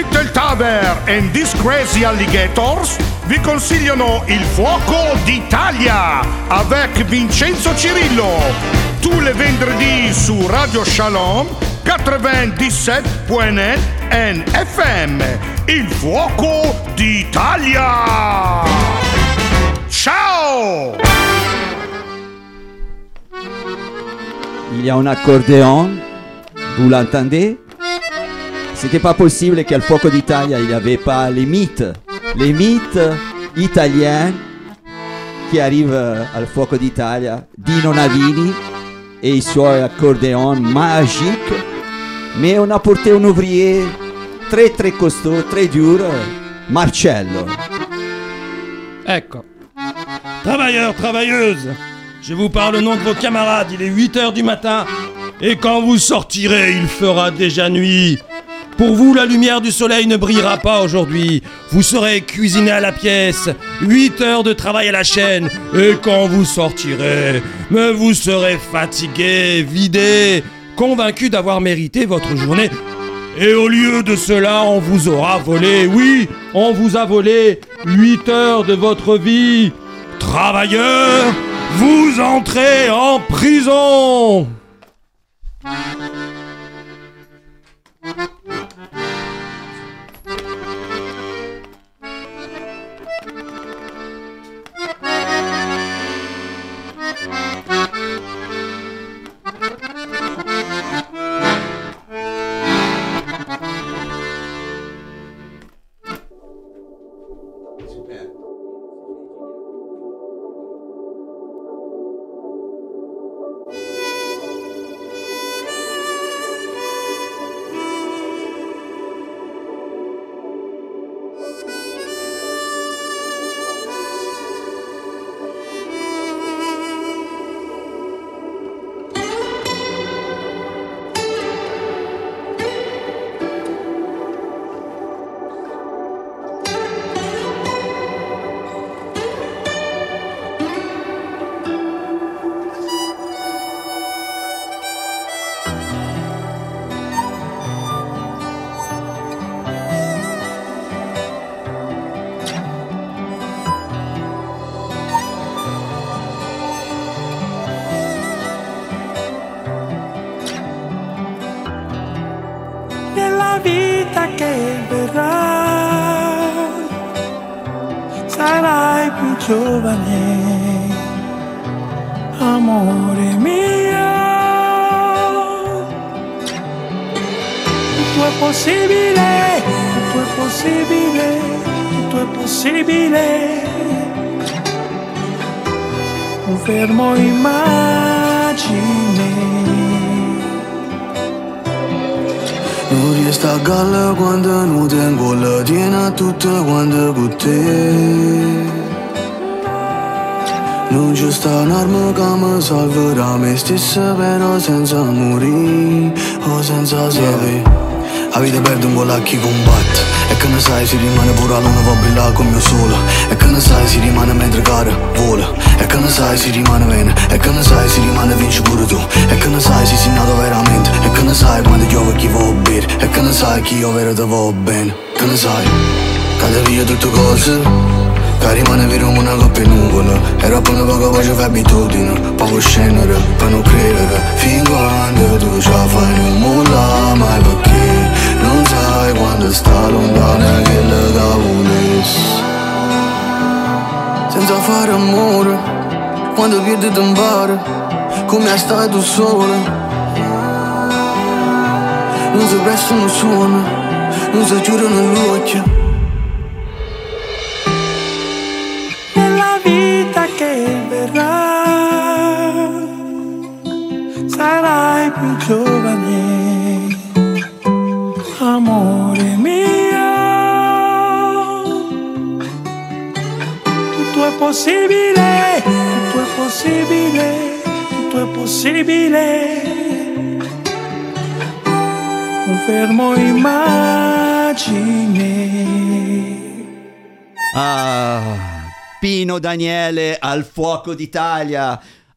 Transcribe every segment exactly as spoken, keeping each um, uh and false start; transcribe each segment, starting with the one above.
Little Taver and These Crazy Alligators vi consigliano Il Fuoco d'Italia avec Vincenzo Cirillo, tous les vendredis su Radio Shalom quatre-vingt-dix-sept point net N F M. Il Fuoco d'Italia. Ciao. Il y a un accordéon, vous l'entendez? C'était pas possible qu'à Fuoco d'Italia il n'y avait pas les mythes, les mythes italiens qui arrivent al Fuoco d'Italia, Dino Navini et i suoi accordéons magiques. Mais on a porté un ouvrier très très costaud, très dur, Marcello. Ecco. Travailleurs, travailleuses, je vous parle au nom de vos camarades, il est huit heures du matin, et quand vous sortirez, il fera déjà nuit. Pour vous, la lumière du soleil ne brillera pas aujourd'hui. Vous serez cuisiné à la pièce, huit heures de travail à la chaîne, et quand vous sortirez, mais vous serez fatigué, vidé, convaincu d'avoir mérité votre journée. Et au lieu de cela, on vous aura volé, oui, on vous a volé huit heures de votre vie. Travailleurs, vous entrez en prison. Giovane, amore mio, tutto è possibile, tutto è possibile, tutto è possibile, un fermo immagine. Non riesco a galla quando non tengo la tiena tutta quando con te. Non c'è sta un'arma che mi salverà me stessa, però senza morire o senza sapere. La vita perde un po' a chi combatte, e che ne sai si rimane pure la luna va brillare come il sole. E che ne sai si rimane mentre cara vola. E che ne sai si rimane bene, e che ne sai si rimane vinci pure tu. E che ne sai si sei nato veramente, e che ne sai quando piove chi va bene. E che ne sai chi io vero te va bene. Che ne sai, cade via tutte cose che rimane vero come una coppia nuvola. Era per poco poi ci fai abitudine, poi scendere per non credere. Fin quando tu ce la fai non molla mai, perché non sai quando sta lontana che le volessi. Senza fare amore, quando piedi ti impara come stai tu sola. Non si prestano suono, non si giurano l'occhio. Che verrà, sarai più giovane, amore mio. Tutto è possibile, tutto è possibile, tutto è possibile. Un fermo immagine. Ah, Pino Daniele al Fuoco d'Italia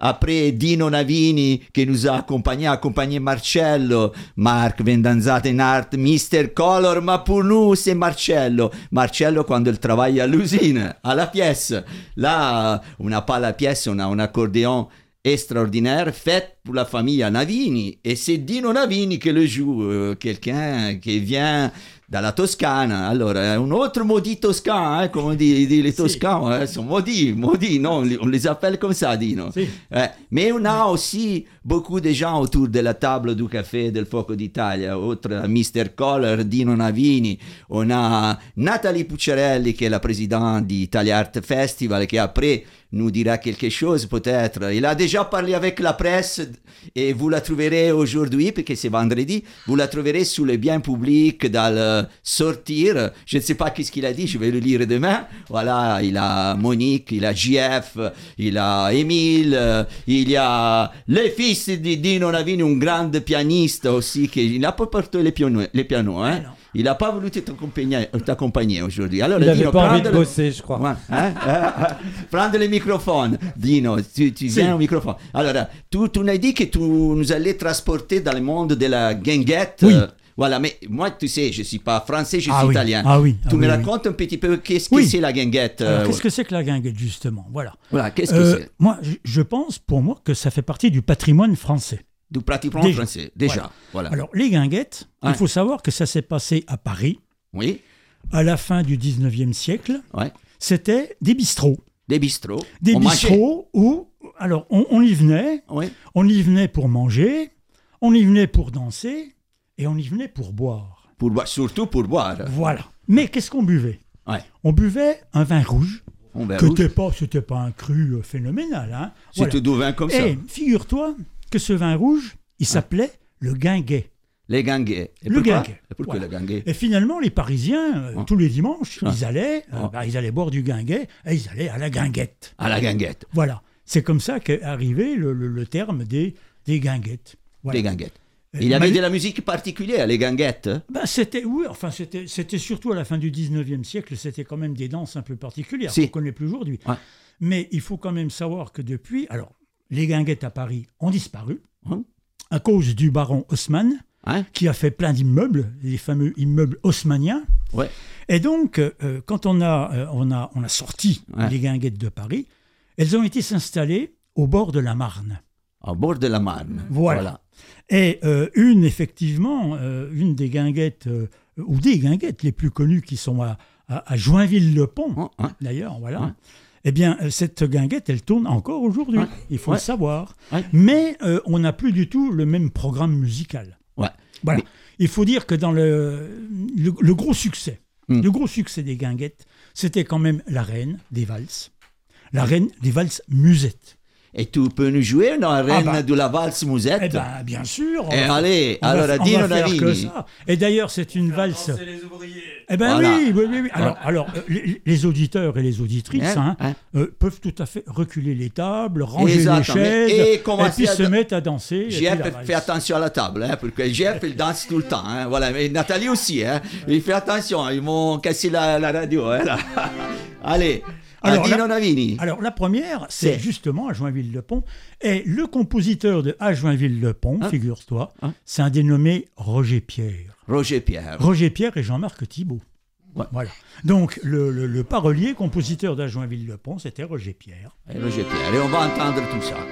après Dino Navini qui nous a accompagné, accompagné Marcello, Marc Vendanzata in art, mister Color, ma pour nous c'est Marcello. Marcello quando il travaille à l'usine, à la pièce. Là, on n'a pas la pièce, on a un accordéon extraordinaire fait pour la famille Navini et c'est Dino Navini qui le joue, euh, quelqu'un qui vient dalla Toscana. Allora, un autre maudit toscan, hein, comme on dit, dit les Toscans, hein, sont maudits, maudits, non, on les, on les appelle comme ça, Dino. Si. Eh, mais on a aussi beaucoup de gens autour de la table du café del Fuoco d'Italia, outre mister Collar, Dino Navini, on a Nathalie Pucciarelli qui est la présidente d'Italia Art Festival, qui après nous dira quelque chose peut-être. Il a déjà parlé avec la presse et vous la trouverez aujourd'hui, parce que c'est vendredi, vous la trouverez sous le bien public dans le sortir. Je ne sais pas qu'est-ce qu'il a dit, je vais le lire demain. Voilà, il a Monique, il a J F, il a Émile, euh, il y a le fils di Dino Navini, un grand pianiste aussi, qui il n'a pas porté les pianos, les pianos hein. Il n'a pas voulu t'accompagner, t'accompagner aujourd'hui. Alors, il n'avait Dino, pas envie de le... bosser, je crois. Ouais, hein, hein, prendre le microphone, Dino, tu, tu viens Si. au microphone. Alors, tu, tu nous as dit que tu nous allais transporter dans le monde de la guinguette. Oui. Euh, voilà, mais moi, tu sais, je ne suis pas français, je Ah suis oui. italien. Ah oui, Tu ah me oui, racontes un petit peu qu'est-ce Oui. que c'est la guinguette. Alors, euh, qu'est-ce que c'est que la guinguette, justement? Voilà. Voilà, qu'est-ce que Euh, c'est moi, je- je pense, pour moi, que ça fait partie du patrimoine français. Du pratiquement Déjà. français, déjà. Voilà. Voilà. Alors, les guinguettes, Ouais. il faut savoir que ça s'est passé à Paris, Oui, à la fin du dix-neuvième siècle. ouais. C'était des bistrots. Des bistrots. Des On mangeait. bistrots où, alors, on, on y venait, Oui. on y venait pour manger, on y venait pour danser, et on y venait pour boire. Pour boire, surtout pour boire. Voilà. Mais qu'est-ce qu'on buvait? Ouais. On buvait un vin rouge, On verra. que c'était pas, c'était pas un cru euh, phénoménal. Hein. C'est Voilà. tout du vin comme ça. Et figure-toi que ce vin rouge, il s'appelait le guinguet. Les ganguets. Et Le pourquoi guinguet. Et pourquoi Voilà. le ganguet Et finalement, les Parisiens, euh, Ah. tous les dimanches, Ah. ils allaient, euh, Ah. bah, ils allaient boire du guinguet et ils allaient à la guinguette. À la ganguette. Voilà. C'est comme ça qu'est arrivé le, le- le terme des, des guinguettes. Voilà. Les ganguettes. Euh, Il y avait mais- de la musique particulière, les ganguettes. Bah, c'était, oui, enfin, c'était, c'était surtout à la fin du dix-neuvième siècle, c'était quand même des danses un peu particulières, Si. qu'on ne connaît plus aujourd'hui. Ouais. Mais il faut quand même savoir que depuis, alors, les guinguettes à Paris ont disparu Hum. à cause du baron Haussmann, Hein qui a fait plein d'immeubles, les fameux immeubles haussmanniens. Ouais. Et donc, euh, quand on a, euh, on a, on a sorti Ouais. les guinguettes de Paris, elles ont été s'installer au bord de la Marne. Au bord de la Marne. Voilà. Et euh, une, effectivement, euh, une des guinguettes, euh, ou des guinguettes les plus connues qui sont à, à, à Joinville-le-Pont, Oh, hein. d'ailleurs, voilà. Ouais. Eh bien, euh, cette guinguette, elle tourne encore aujourd'hui, Ouais. il faut Ouais. le savoir. Ouais. Mais euh, on n'a plus du tout le même programme musical. Ouais. Voilà. Mais- Il faut dire que dans le, le, le gros succès, Mm. le gros succès des guinguettes, c'était quand même la reine des valses, la reine des valses musettes. Et tu peux nous jouer dans la reine bah. de la valse musette? Eh bien, bien sûr. on Et va- allez, on va- alors on Dino va faire que Navini. ça. Et d'ailleurs, c'est une valse. les ouvriers. Eh ben Voilà. oui, oui, oui, oui. Alors, Voilà. alors euh, les, les auditeurs et les auditrices Hein, hein, hein. euh, peuvent tout à fait reculer les tables, ranger Exactement. les chaises, Et et, commencer puis à se da- mettre à danser. et puis la Jeff valse. fait attention à la table, hein, parce que Jeff il danse tout le temps. Hein, voilà. Mais Nathalie aussi, hein, il fait attention, ils m'ont cassé la, la radio. Hein, là. Allez, Alors, à Dino là- Navini. Alors, la première, c'est C'est- justement à Joinville-le-Pont. Et le compositeur de À Joinville-le-Pont, Hein figure-toi, Hein c'est un dénommé Roger Pierre. Roger Pierre. Roger Pierre et Jean-Marc Thibault. Ouais. Voilà. Donc, le, le, le parolier, compositeur d'À Joinville-le-Pont, c'était Roger Pierre. Et Roger Pierre. Et on va entendre tout ça.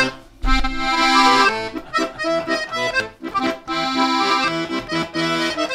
Thank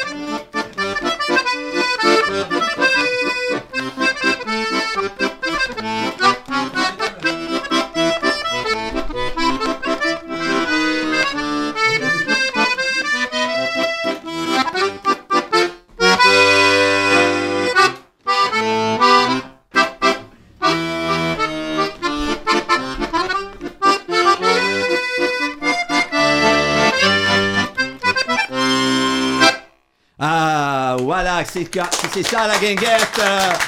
Ah, voilà, c'est, ca- c'est ça la guinguette.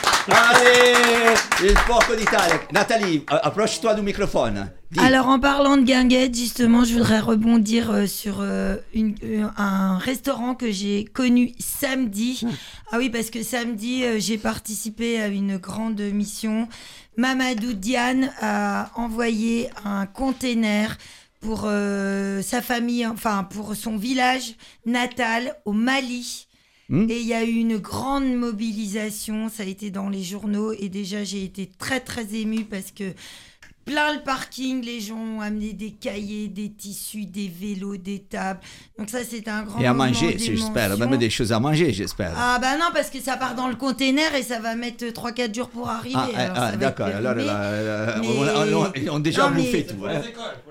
Allez, il fuoco d'Italia. Nathalie, euh, approche-toi du microphone. Dis. Alors en parlant de guinguette, justement, je voudrais rebondir euh, sur euh, une, euh, un restaurant que j'ai connu samedi. Ah oui, parce que samedi, euh, j'ai participé à une grande mission. Mamadou Diane a envoyé un container pour euh, sa famille, enfin pour son village natal au Mali. Mmh. Et il y a eu une grande mobilisation, ça a été dans les journaux et déjà j'ai été très très émue parce que plein le parking, les gens ont amené des cahiers, des tissus, des vélos, des tables. Donc ça, c'est un grand Et à moment manger, d'émotion. j'espère. Même des choses à manger, j'espère. Ah bah non, parce que ça part dans le container et ça va mettre trois quatre jours pour arriver. Ah, alors ah ça d'accord. va être Alors, périmé. là, Mais... on, on, on a déjà non, bouffé mais... tout. Hein.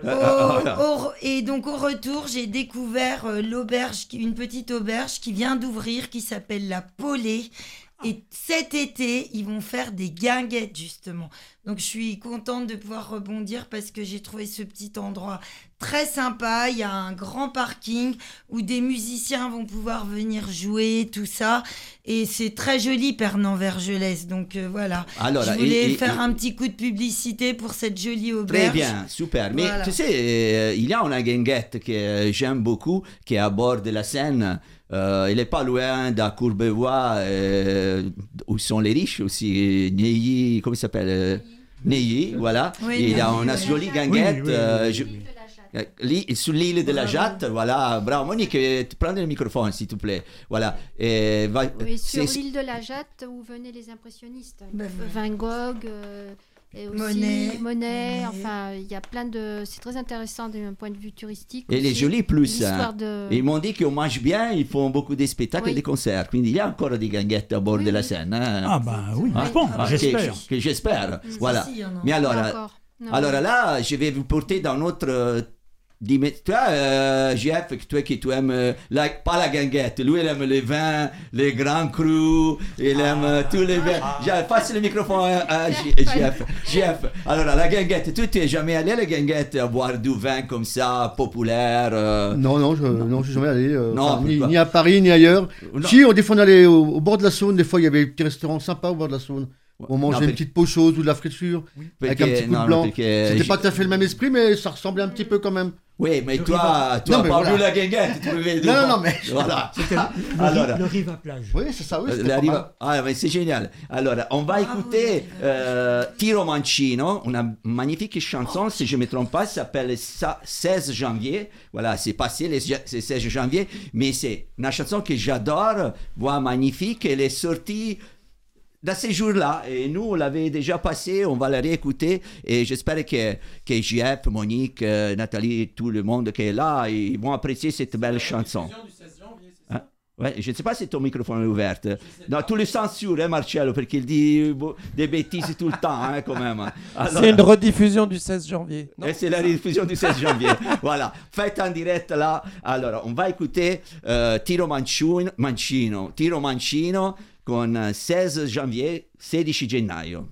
Au, au, et donc au retour, j'ai découvert euh, l'auberge, une petite auberge qui vient d'ouvrir, qui s'appelle la Polée. Et cet été, ils vont faire des guinguettes, justement. Donc, je suis contente de pouvoir rebondir parce que j'ai trouvé ce petit endroit très sympa. Il y a un grand parking où des musiciens vont pouvoir venir jouer, tout ça. Et c'est très joli, Pernan-Vergelès. Donc, euh, voilà. Alors, je voulais et, et, faire et... un petit coup de publicité pour cette jolie auberge. Très bien, super. Mais voilà. Tu sais, euh, il y a une guinguette que j'aime beaucoup, qui est à bord de la Seine. Euh, il n'est pas loin de Courbevoie, euh, où sont les riches aussi, Neuilly, comment il s'appelle euh, Neuilly, voilà. Oui, il y a une jolie guinguette. Oui, oui, euh, je, L'île, sur l'île de la Jatte, voilà. Bravo, Monique, prends le microphone, s'il te plaît. Voilà. Et, va, oui, sur l'île de la Jatte, où venaient les impressionnistes. Ben, Van Gogh... Euh... Et aussi Monet, Monet, enfin, il y a plein de... C'est très intéressant d'un point de vue touristique. Et les jolis plus. Hein. De... Ils m'ont dit qu'on mange bien, ils font beaucoup de spectacles oui. et des concerts. Quindi il y a encore des guinguettes à bord oui, de la Seine. Hein. Ah ben oui, ah, bon, ah, j'espère. Que, que j'espère, mmh. voilà. Si, non. Mais alors, alors là, je vais vous porter dans notre... Dis-moi, toi, euh, Jeff, toi qui tu aimes, euh, la, pas la guinguette, lui il aime les vins, les grands crus, il aime euh, tous les vins. Ah. Jeff, passe le microphone à, à Jeff. Jeff, alors la guinguette, tu n'es jamais allé à la guinguette à boire du vin comme ça, populaire euh... Non, non, je non, suis jamais allé, euh, non, ni, ni à Paris, ni ailleurs. Non. Si, on, des fois on allait au, au bord de la Saône, des fois il y avait des petits restaurants sympas au bord de la Saône. On mangeait non, une petite pochose ou de la friture, oui. avec un petit coup non, de blanc. C'était je... pas tout à fait le même esprit, mais ça ressemblait un petit peu quand même. Oui, mais toi, toi, non, mais pas voilà. La guinguette. Tu non, non, non, mais... Voilà. C'était le, le, Alors, le rive à plage. Oui, c'est ça, oui. La riva... Ah, mais c'est génial. Alors, on va écouter euh, Tiro Mancino, une magnifique chanson, si je ne me trompe pas, s'appelle seize janvier. Voilà, c'est passé le seize janvier, mais c'est une chanson que j'adore, voix magnifique, elle est sortie dans ces jours-là, et nous on l'avait déjà passé, on va la réécouter, et j'espère que, que J F, Monique, euh, Nathalie, tout le monde qui est là, ils vont apprécier cette belle chanson. Hein? Ouais, je ne sais pas si ton microphone est ouvert. Non, tu le censures, hein, Marcello, parce qu'il dit des bêtises tout le temps, hein, quand même. Alors, c'est une rediffusion du seize janvier. Non, et c'est la rediffusion du seize janvier. Voilà, faites en direct là. Alors, on va écouter euh, Tiro Mancino, Mancino, Tiro Mancino, con seize janvier, sedici gennaio.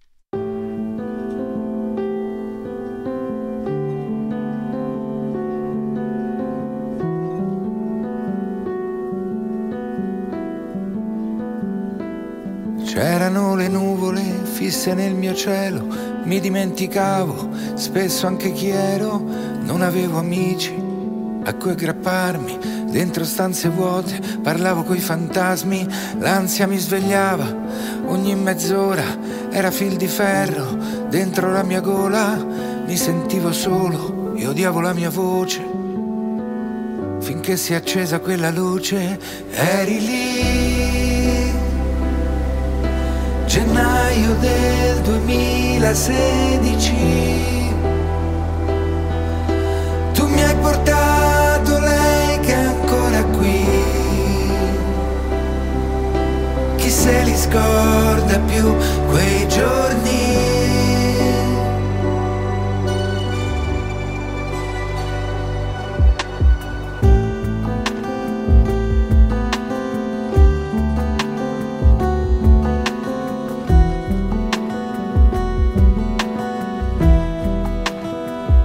C'erano le nuvole fisse nel mio cielo, mi dimenticavo spesso anche chi ero, non avevo amici a cui aggrapparmi, dentro stanze vuote parlavo coi fantasmi, l'ansia mi svegliava ogni mezz'ora, era fil di ferro dentro la mia gola, mi sentivo solo e odiavo la mia voce, finché si è accesa quella luce, eri lì, gennaio del duemilasedici, tu mi hai portato lei che è ancora qui, chi se li scorda più quei giorni.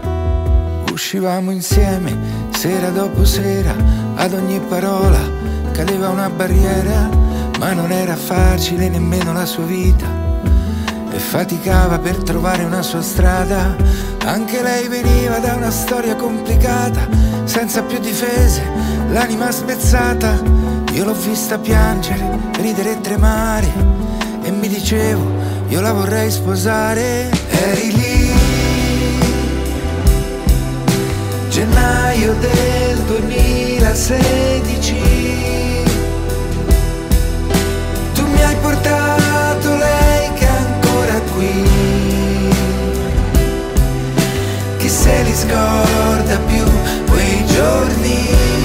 Uscivamo insieme, sera dopo sera, ad ogni parola cadeva una barriera, ma non era facile nemmeno la sua vita, e faticava per trovare una sua strada. Anche lei veniva da una storia complicata, senza più difese, l'anima spezzata. Io l'ho vista piangere, ridere e tremare, e mi dicevo, io la vorrei sposare. Eri lì, gennaio del duemilasedici, tu mi hai portato lei che è ancora qui. Chi se li scorda più quei giorni?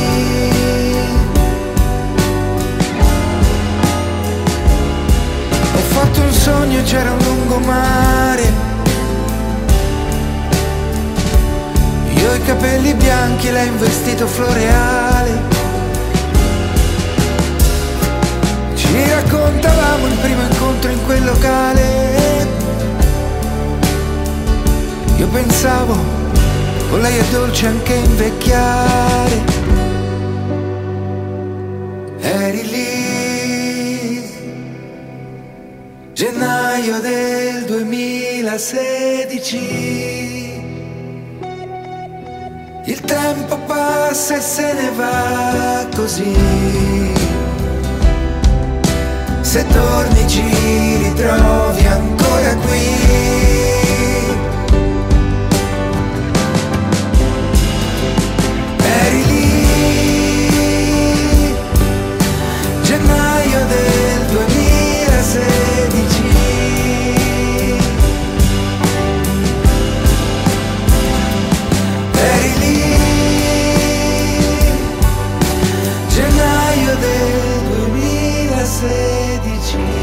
Ho fatto un sogno, c'era un lungomare, io ho i capelli bianchi, lei un vestito floreale. Ci raccontavamo il primo incontro in quel locale. Io pensavo, con lei è dolce anche invecchiare. Eri lì, gennaio del duemilasedici. Il tempo passa e se ne va così. Se torni ci ritrovi ancora qui. Eri lì, gennaio del duemilasedici. Eri lì, gennaio del duemilasedici.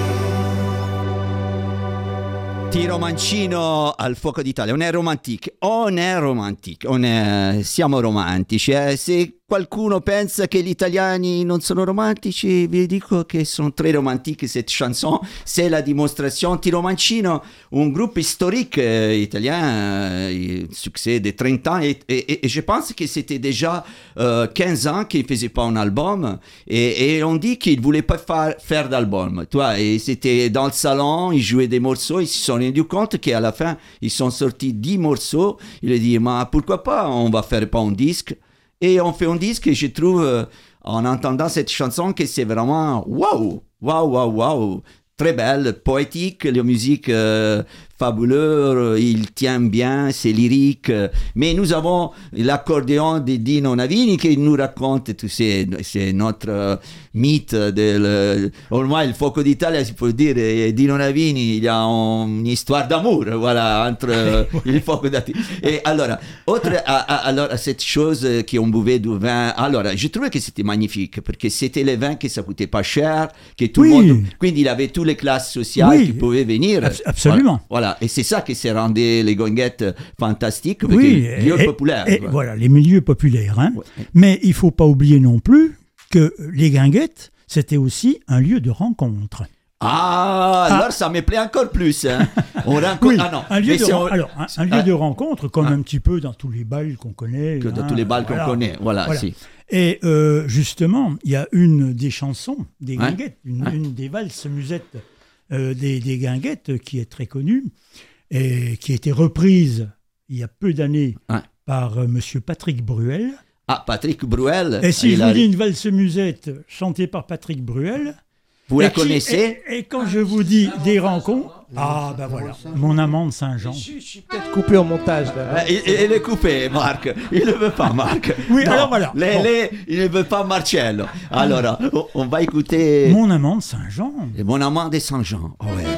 Tiro Mancino al Fuoco d'Italia. On è romantique, on è romantique, on è... siamo romantici. Eh? Se qualcuno pensa che gli italiani non sono romantici, vi dico che sono très romantique cette chanson. C'est la démonstration. Tiro Mancino, un groupe historique euh, italien, euh, succès de trente ans, et, et, et je pense que c'était déjà euh, quinze ans qu'il ne faisait pas un album, et, et on dit qu'il ne voulait pas faire, faire d'album. Toi, et c'était dans le salon, ils jouaient des morceaux, ils se sont rendus compte qu'à la fin, ils sont sortis dix morceaux. Il a dit, mais pourquoi pas, on va faire pas un disque. Et on fait un disque et je trouve, euh, en entendant cette chanson, que c'est vraiment waouh, waouh, waouh, waouh, très belle, poétique, la musique euh, fabuleuse, il tient bien, c'est lyrique. Mais nous avons l'accordéon de Dino Navini qui nous raconte tout ces, c'est notre euh, mythe. Del, ormai il Fuoco d'Italia, si può dire, Dino Navini, il y a une histoire d'amour, voilà, entre il Fuoco d'Italia. Et alors, autre, à, à, alors, à cette chose qu'on buvait du vin, alors, je trouvais que c'était magnifique, parce que c'était le vin que ça coûtait pas cher, que tout oui. le monde, quindi il avait toutes les classes sociales oui. qui pouvaient venir. Abs- absolument. Voilà. Voilà. Et c'est ça qui s'est rendu les gonguettes fantastiques, parce oui, que les milieux et, populaires. Et, voilà. voilà, les milieux populaires. Hein. Ouais. Mais il ne faut pas oublier non plus que les guinguettes, c'était aussi un lieu de rencontre. Ah, ah, alors ça me plaît encore plus. Hein. On rencontre. Oui, ah non. Un lieu, de, on... alors, un, un lieu ah. de rencontre, comme ah. un petit peu dans tous les bals qu'on connaît. Que hein, dans tous les bals voilà. qu'on connaît, voilà. voilà. Si. Et euh, justement, il y a une des chansons des hein? guinguettes, une, hein? une des valses musettes euh, des, des guinguettes qui est très connue et qui a été reprise il y a peu d'années hein? par euh, Monsieur Patrick Bruel. Ah, Patrick Bruel. Et si je vous dis une valse musette chantée par Patrick Bruel. Vous la qui, connaissez? et, et quand je vous dis des rencontres, ah ben voilà, mon amant de Saint-Jean. Je, je suis peut-être coupé au montage. Là. Il, il est coupé, Marc. Il ne veut pas, Marc. Oui, non, alors voilà. Les, bon. les, il ne veut pas Marcello. Alors, on, on va écouter... Mon amant de Saint-Jean. Et mon amant de Saint-Jean, oh ouais.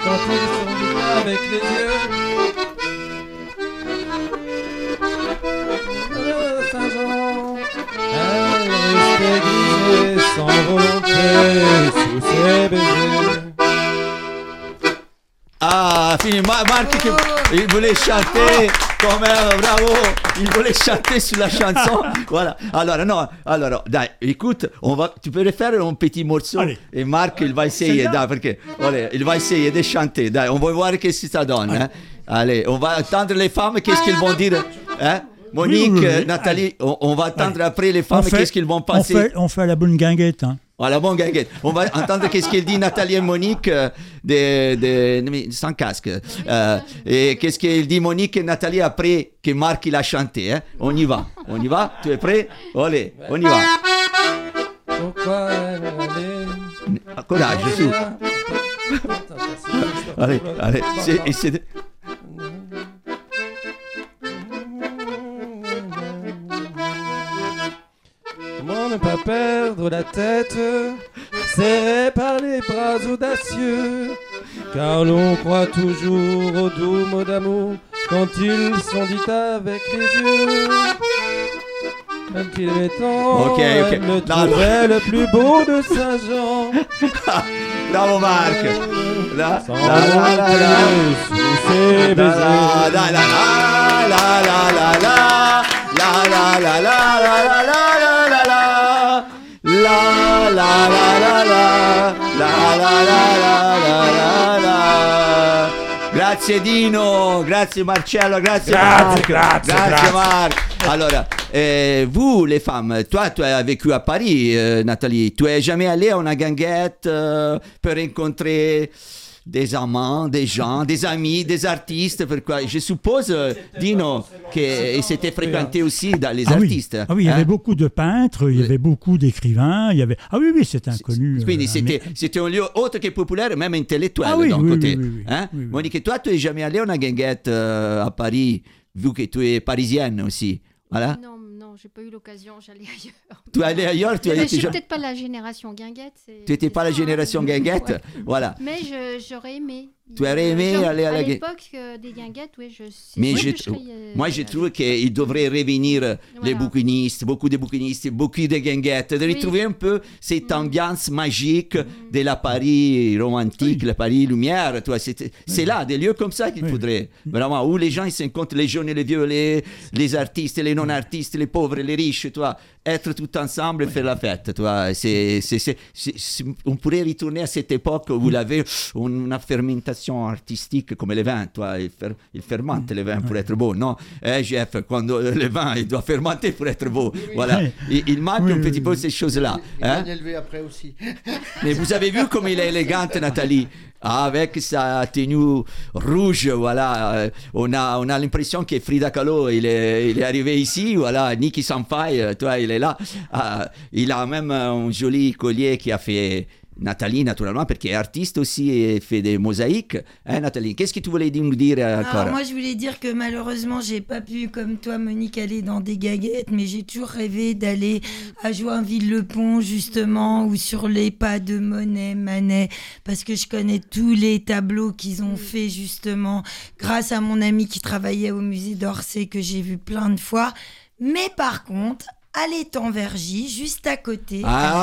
quand ils sont vite avec les yeux. Le Saint-Jean, elle restait grisée sans volonté sous ses baisers. Ah, fini, Ma- Marc qui il voulait chanter comme un bravo, il voulait chanter sur la chanson. Voilà. Alors non, alors dai, écoute, on va, tu peux refaire un petit morceau. Allez. Et Marc il va essayer, dai, perché, allez, il va essayer de chanter. Dai, on va voir qu'est-ce que ça donne. Hein. Allez, on va attendre les femmes, qu'est-ce qu'elles vont dire. Hein? Monique, oui, oui, oui. Nathalie, on, on va attendre allez. Après les femmes, fait, qu'est-ce qu'ils vont passer. On fait, on fait la bonne guinguette. Hein. Ah, la bonne guinguette. On va entendre qu'est-ce qu'elle dit Nathalie et Monique euh, de, de, sans casque. Euh, et qu'est-ce qu'elle dit Monique et Nathalie après que Marc il a chanté. Hein? On y va. On y va. Tu es prêt? Allez, on y va. Pourquoi aller? Courage, dessous. Allez, allez. C'est, c'est... Comment ne pas perdre la tête, serré par les bras audacieux, car l'on croit toujours aux doux mots d'amour quand ils sont dits avec les yeux. Même qu'il est temps, okay, okay. le trouvait le plus beau de Saint-Jean. Bravo Marc. La la la la la sous ses baisers. La la la la la la la la la la la la la. La la la la la la la la la la. Grazie Dino, grazie Marcello, grazie grazie, Marc, grazie, grazie, grazie. Marc. Alors, euh, vous les femmes, toi tu as vécu à Paris, euh, Nathalie, tu es jamais allée à une guinguette euh, pour rencontrer des amants, des gens, des amis, des artistes, pourquoi je suppose, Dino, que c'était fréquenté aussi dans les ah artistes. Oui. Ah oui, il y hein? avait beaucoup de peintres, il y avait beaucoup d'écrivains, il y avait... Ah oui, oui, c'est inconnu. Quindi euh, c'était, mais... c'était un lieu autre que populaire, même intellectuel ah oui, d'un oui, côté. Oui, oui, oui, hein? oui, oui. Monique, toi, tu n'es jamais allée à une guinguette euh, à Paris, vu que tu es parisienne aussi. Voilà. Non, non, j'ai pas eu l'occasion, j'allais ailleurs. Tu es allée ailleurs, tu Je as suis déjà... peut-être pas la génération guinguette. C'est, tu n'étais pas la génération guinguette, ouais. Voilà. Mais je, j'aurais aimé. Tu aurais aimé Genre, aller à la guinguette. guinguette. À l'époque euh, des guinguettes, oui, je sais. Mais ouais, je, je serais, euh, moi, je trouve qu'il devrait revenir voilà. Les bouquinistes, beaucoup de bouquinistes, beaucoup de guinguettes, de retrouver oui. Un peu cette mmh. ambiance magique mmh. de la Paris romantique, oui. La Paris lumière. Toi, c'est, oui. C'est là, des lieux comme ça qu'il oui. Faudrait. Vraiment, où les gens ils se rencontrent, les jeunes et les vieux, les, les artistes, les non-artistes, les pauvres, les riches, toi, être tout ensemble et oui. Faire la fête. Toi. C'est, c'est, c'est, c'est, c'est, on pourrait retourner à cette époque où il y avait une fermentation artistique comme le vin, toi, il, fer, il fermente le vin pour être beau, non? Eh, Jeff, quand le vin, il doit fermenter pour être beau. Oui, oui. Voilà. Il, il manque oui, un petit oui, peu oui. Ces choses-là. Il est hein? Bien élevé après aussi. Mais vous avez vu comme il est élégante, Nathalie, avec sa tenue rouge, voilà. On a, on a l'impression que Frida Kahlo, il est, il est arrivé ici, voilà. Niki Sampai, toi, il est là. Uh, il a même un joli collier qui a fait Nathalie, naturellement, parce qu'elle est artiste aussi et fait des mosaïques. Hein, Nathalie, qu'est-ce que tu voulais nous dire encore? Alors, moi, je voulais dire que malheureusement, j'ai pas pu, comme toi, Monique, aller dans des guinguettes, mais j'ai toujours rêvé d'aller à Joinville-le-Pont, justement, ou sur les pas de Monet, Manet, parce que je connais tous les tableaux qu'ils ont fait, justement, grâce à mon ami qui travaillait au musée d'Orsay, que j'ai vu plein de fois. Mais par contre, à l'Étang-Vergy, juste à côté,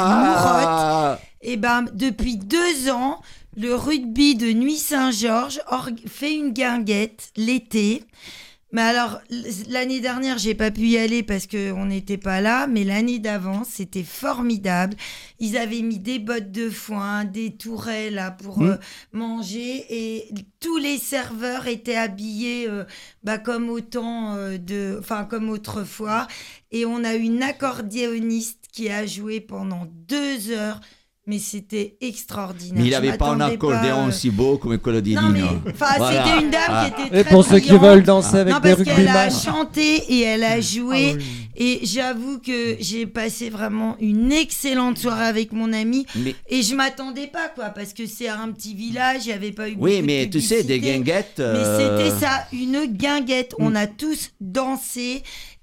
ah. à Mourotte, et ben, depuis deux ans, le rugby de Nuit Saint-Georges or- fait une guinguette l'été. Mais alors, l'année dernière, j'ai pas pu y aller parce qu'on n'était pas là, mais l'année d'avant, c'était formidable. Ils avaient mis des bottes de foin, des tourelles là, pour mmh. euh, manger, et tous les serveurs étaient habillés euh, bah, comme autant euh, de, enfin comme autrefois. Et on a une accordéoniste qui a joué pendant deux heures. Mais c'était extraordinaire. Mais il n'avait pas un accordéon pas... aussi beau comme quello di non, Dino. Mais, voilà. C'était une dame ah. qui était très Et pour ceux qui veulent danser avec non, des rugbyman. Elle a rugbyman. chanté et elle a joué. Ah, oui. Et j'avoue que j'ai passé vraiment une excellente soirée avec mon ami. Mais... Et je ne m'attendais pas, quoi, parce que c'est un petit village, il n'y avait pas eu beaucoup oui, mais de tu sais, des guinguettes... Euh... Mais c'était ça, une guinguette. On a tous dansé.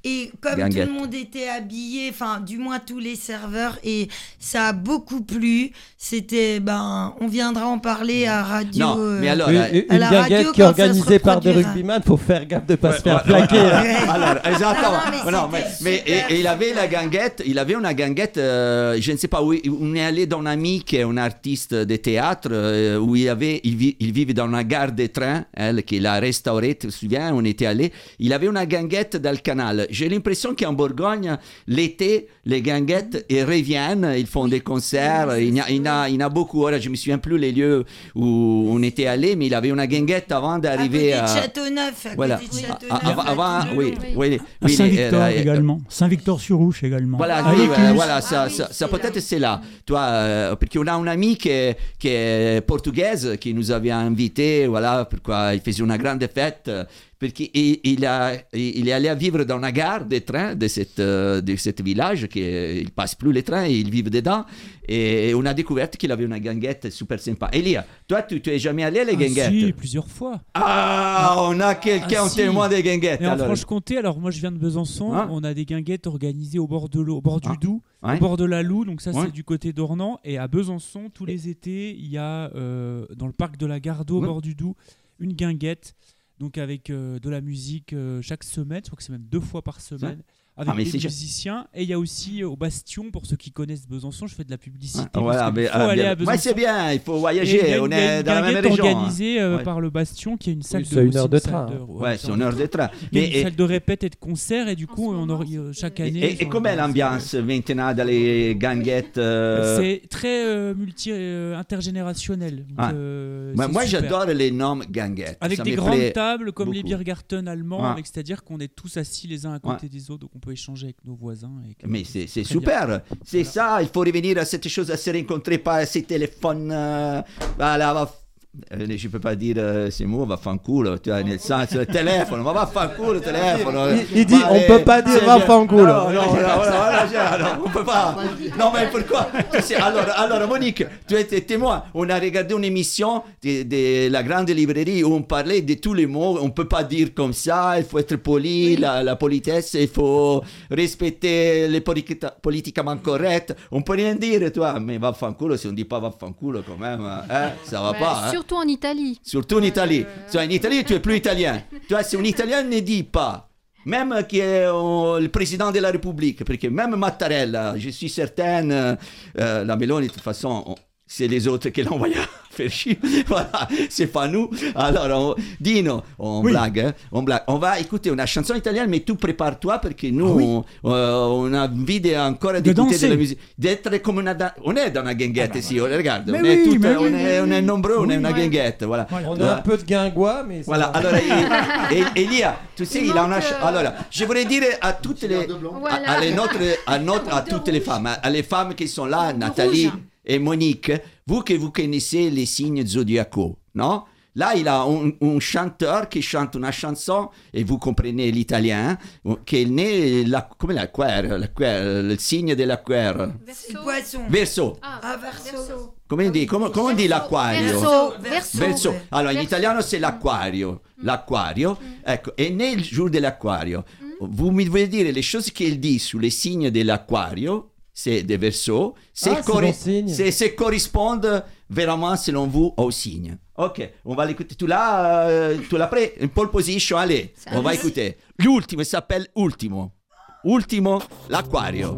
Et comme Ganguette. tout le monde était habillé, enfin, du moins tous les serveurs, et ça a beaucoup plu. C'était, ben, on viendra en parler à radio. Non, mais alors, une, à une la ganguette radio qui est quand ça se organisée par des reproduira. rugbyman, faut faire gaffe de pas Ouais, se faire ouais, plaquer. ouais, hein. ouais. Alors, exactement. Ah non, mais Non, mais, c'était mais- super et, et il avait la ganguette, il avait une ganguette, euh, je ne sais pas où, on est allé dans un ami qui est un artiste de théâtre, euh, où il avait, il, vit, il vivait dans la gare des trains, elle, qu'il a restaurée, tu te souviens, on était allé, il avait une ganguette dans le canal. J'ai l'impression qu'en Bourgogne, l'été, les ganguettes ils reviennent, ils font des concerts, il y a, il y a, il y a beaucoup, alors je me souviens plus les lieux où on était allé, mais il avait une ganguette avant d'arriver à à... côté de Châteauneuf, à Voilà. côté de Ah, Châteauneuf. avant, avant- oui, oui, oui, À oui, Saint-Victor les- euh, également. Saint-Victor-sur-Ouche également. Voilà, À oui, Écluse. voilà, voilà, ça, Ah oui, ça, ça c'est peut-être là. c'est là. Toi, euh, parce qu'on a une amie qui est, qui est portugaise qui nous avait invités, voilà, pourquoi il faisait une grande fête. euh, Parce qu'il il a, il est allé vivre dans la gare des trains de cette, euh, de cet village, qui est- il passe plus les trains, il vit dedans. Et on a découvert qu'il avait une ganguette super sympa. Elia, toi, tu, tu es jamais allé les Ah, ganguettes? si, plusieurs fois. Ah, on a quelqu'un, Ah, un si. témoin des ganguettes. Et en alors. Franche-Comté, alors moi je viens de Besançon, Hein on a des guinguettes organisées au bord de l'eau, au bord du Ah. Doubs, Ouais. au bord de la Loue, donc ça Ouais. c'est du côté d'Ornans. Et à Besançon, tous les étés, il y a euh, dans le parc de la Gardeau, au Ouais. bord du Doubs, une guinguette, donc avec euh, de la musique euh, chaque semaine, je crois que c'est même deux fois par semaine. Avec Ah, mais des c'est- musiciens, et il y a aussi euh, au Bastion, pour ceux qui connaissent Besançon, je fais de la publicité. Ah, voilà, parce qu'il mais, faut ah, aller bien. à Besançon. Ouais, c'est bien, il faut Et il y voyager, a une- on il y a est une dans la même guinguette région. hein. organisée euh, Ouais. par le Bastion, qui a une salle c'est de une heure de aussi train. salle de- Ouais, c'est une heure de train. Il y a Mais, une et, salle de répète et de concert, et du coup, ce on moment, or- c'est- euh, chaque et, année. et- et ils com'è organisent- l'ambiance maintenant dans les ganguettes euh, C'est très euh, multi euh, intergénérationnel. Donc, Ah. euh, Moi, c'est moi, super. j'adore les noms ganguettes. Avec Ça des me grandes plaît tables comme les beaucoup. Biergarten allemands, Ouais. avec c'est-à-dire qu'on est tous assis les uns à côté des autres, donc on peut échanger avec nos voisins. Et que- Mais c'est c'est Très super, bien. c'est Voilà. ça, il faut revenir à cette chose, à se rencontrer, pas à ces téléphones. euh, voilà, va- euh, je peux pas dire euh, ces mots, va fanculo, tu vois, nel senso, le téléphone, ma va fanculo, le téléphone. Il, il dit, on peut pas dire va fanculo. Non, non, voilà, voilà, voilà, voilà, non, on peut pas. Non, mais pourquoi tu sais, alors, alors, Monique, tu étais témoin. On a regardé une émission de, de la grande librairie où on parlait de tous les mots. On peut pas dire comme ça. Il faut être poli, la, la politesse. Il faut respecter les politi- politiquement corrects. On peut rien dire, toi. Mais va fanculo, si on dit pas va fanculo, quand même, hein, ça va Ouais, pas. Hein. Surtout en Italie. Surtout en Italie. Tu vois, en Italie, tu es plus italien. Tu vois, si un Italien ne dit pas, même qui est euh, le président de la République, parce que même Mattarella, je suis certain, euh, euh, la Meloni, de toute façon, on- c'est les autres qui l'ont envoyé faire chier. Voilà, c'est pas nous. Alors, on, Dino, on Oui. blague, hein, on blague. On va écouter une chanson italienne, mais tu prépare-toi parce que nous, Ah oui. on, euh, on a envie de, encore d'écouter danser. de la musique, d'être comme une... da- On est dans la guinguette ici, regarde. Mais on, est oui, toutes- mais on, oui, est, mais on est oui. nombreux, on est Oui. une Ouais. guinguette. Voilà. On a Voilà. un peu de guingois, mais ça Voilà, va. alors, et, et- Elia, tu sais, Il il, en a... manque, ch- euh, Alors, je voudrais dire à toutes les... de blanc. À, Voilà. à les nôtres- à notre- à toutes les femmes, à, à les femmes qui sont là, Nathalie rouge. et Monique, vous que vous connaissez les signes zodiacaux, non? Là, il a un, un chanteur qui chante une chanson, et vous comprenez l'italien, qui est né, la, come l'acquaire, l'acquaire, le signe de l'acquaire. C'est le poisson. Verso. Ah, Ah, verso. Come dit, come, come dit l'acquario? Verso. Verso. Verso. Ouais. Allora, in Verso. italiano c'est l'acquario. L'acquario, ecco, e nel jour dell'acquario, vous me devez dire les choses qu'il dit sur les signes de l'acquario, c'est des versos, c'est Ah, c'est corri- bon signe. c'est- c'est correspondent vraiment selon vous au signe. Ok, on va l'écouter. Tu l'as, euh, tu l'as prêt? In pole position, allez, on va écouter. L'ultimo s'appelle Ultimo. Ultimo, l'acquario.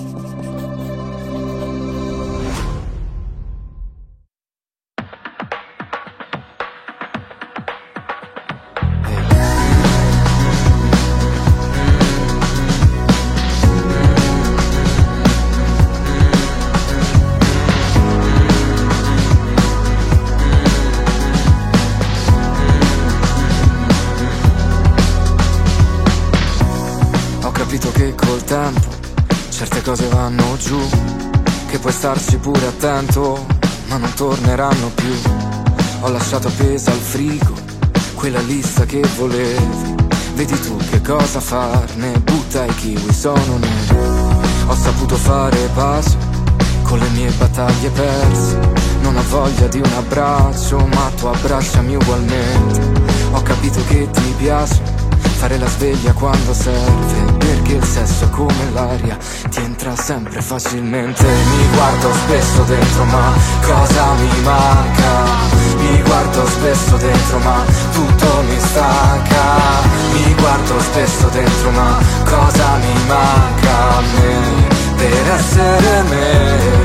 Ho capito che col tempo certe cose vanno giù, che puoi starci pure attento, ma non torneranno più. Ho lasciato appesa al frigo quella lista che volevi, vedi tu che cosa farne, butta i kiwi, sono neri. Ho saputo fare pace con le mie battaglie perse, non ho voglia di un abbraccio, ma tu abbracciami ugualmente. Ho capito che ti piace fare la sveglia quando serve, perché il sesso è come l'aria, ti entra sempre facilmente. Mi guardo spesso dentro ma cosa mi manca? Mi guardo spesso dentro ma tutto mi stanca. Mi guardo spesso dentro ma cosa mi manca a me per essere me?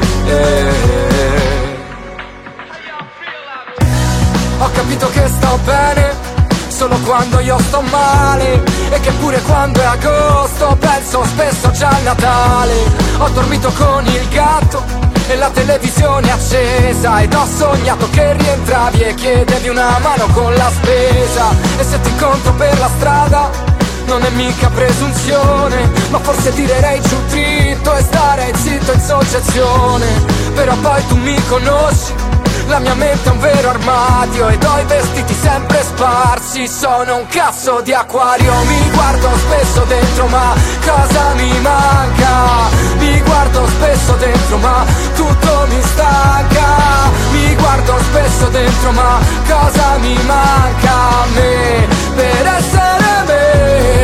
Ho capito che sto bene solo quando io sto male, e che pure quando è agosto penso spesso già al Natale. Ho dormito con il gatto e la televisione accesa, ed ho sognato che rientravi e chiedevi una mano con la spesa. E se ti incontro per la strada non è mica presunzione, ma forse tirerei giù dritto e starei zitto in soggezione. Però poi tu mi conosci, la mia mente è un vero armadio ed ho i vestiti sempre sparsi. Sono un cazzo di acquario. Mi guardo spesso dentro ma cosa mi manca? Mi guardo spesso dentro ma tutto mi stanca. Mi guardo spesso dentro ma cosa mi manca a me per essere me?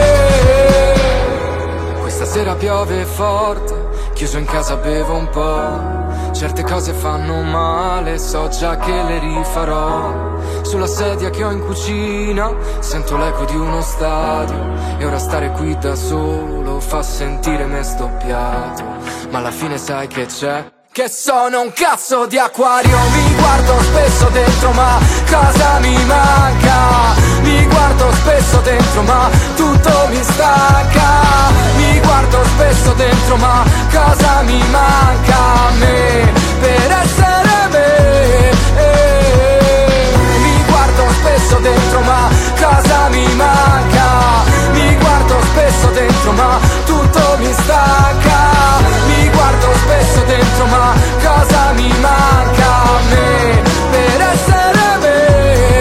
Questa sera piove forte, chiuso in casa bevo un po'. Certe cose fanno male, so già che le rifarò. Sulla sedia che ho in cucina sento l'eco di uno stadio, e ora stare qui da solo fa sentire me stoppiato. Ma alla fine sai che c'è? Che sono un cazzo di acquario. Mi guardo spesso dentro ma cosa mi manca? Mi guardo spesso dentro ma tutto mi stanca. Mi guardo spesso dentro ma cosa mi manca a me per essere me? Mi guardo spesso dentro ma cosa mi manca? Mi guardo spesso dentro ma tutto mi stanca. Mi guardo spesso dentro ma cosa mi manca a me per essere me?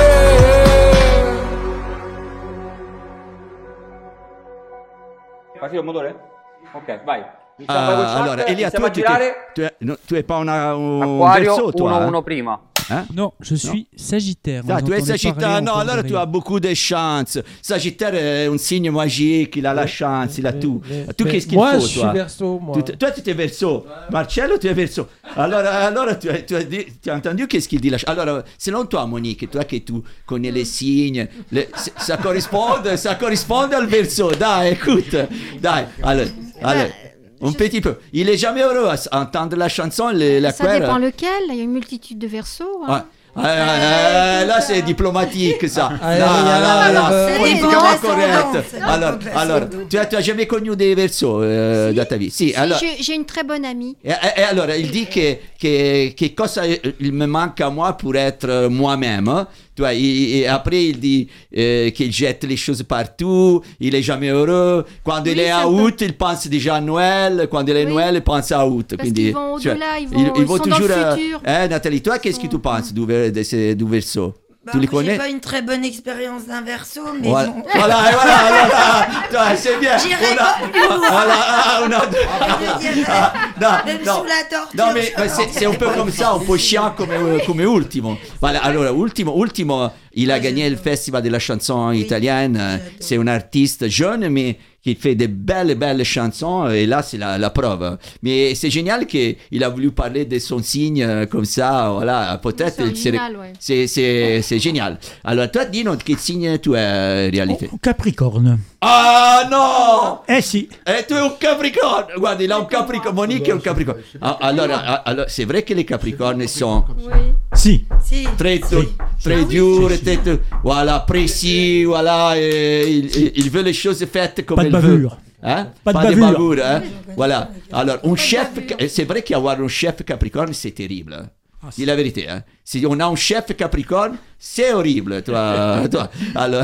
Partito il motore? Ok, vai. Uh, allora, Elia, tu, tu, tu, no, tu hai pas una, un Acquario verso, toi, uno hein? uno prima. Hein? Non, je suis no? Sagittaire. Ah, tu es Sagittaire, non, alors tu as beaucoup de chance. Sagittaire est un signe magique, il a la chance, il a tout. Tout qu'est-ce qu'il moi, faut, je toi? suis Verseau, moi. Tu, toi, tu es Verseau. Marcello, tu es Verseau. Alors, alors tu, tu, as dit, tu as entendu qu'est-ce qu'il dit là? Alors, selon toi, Monique, toi que tu connais les signes, les, ça correspond, ça correspond al Verseau. Dai, écoute, dai. Alors, alors. Un petit peu. Il est jamais heureux à entendre la chanson, le, la Ça chœur. dépend lequel, il y a une multitude de versos. Hein. Ouais. Ah, ah, ah, là c'est diplomatique ça. Ah, là, là, là, là, c'est politiquement bon, correct. c'est bon, Alors, alors, tu as, tu as jamais connu des versos euh, Si. dans ta vie? Si. Si, Alors, j'ai- j'ai une très bonne amie. et, et- et alors, il dit que, que, que cosa il me manque à moi pour être moi-même. Hein? Tu vois, il- et après, il dit euh, qu'il jette les choses partout, il est jamais heureux. Quand il Oui, est à c'est un peu- août, il pense déjà à Noël. Quand il est Oui. Noël, il pense à août. Parce qu'ils vont tu vois, au-delà, ils vont- ils sont dans le euh, futur. hein, Nathalie, toi, qu'est-ce que tu penses du, ver- de ces- du verso? Bah, Tu les moi, connais? J'ai pas une très bonne expérience d'un verso, mais Voilà, bon. voilà, et voilà, voilà, voilà, c'est bien. J'irai On a- pas plus loin. voilà, ah, on a- Je dirais, ah, non, même non. sous la torture. Non, mais je mais c'est, c'est un peu dirais comme pas ça, un plus. peu chiant comme, euh, comme ultimo. Voilà, allora, ultimo, ultimo, il a gagné le Festival de la chanson italienne. euh, C'est un artiste jeune, mais qui fait de belles, belles chansons, et là, c'est la, la preuve. Mais c'est génial qu'il a voulu parler de son signe euh, comme ça, voilà, peut-être. C'est il serait- original, ouais. c'est, c'est, c'est génial. Alors, toi, dis-nous, quel signe tu es en réalité? Oh, Capricorne. Ah no! Eh si. E tu è un capricorno! Guarda, il a un capricorno. Monique è un capricorno. Ah, allora, ah, allora, c'est vrai que les capricornes sont Oui. Si. Si. très, Si. très Ah oui. durs, Si, si. très, voilà, précis, voilà. Et il, il- il veut les choses faites comme Pas de il veut. bavure. Hein? Pas de bavure. bavure, hein? Voilà. Alors, un chef, c'est vrai qu'avoir un chef capricorne, c'est terrible. hein. Ah, Dis la vérité, hein. Si on a un chef capricorne, c'est horrible, toi. toi. Alors,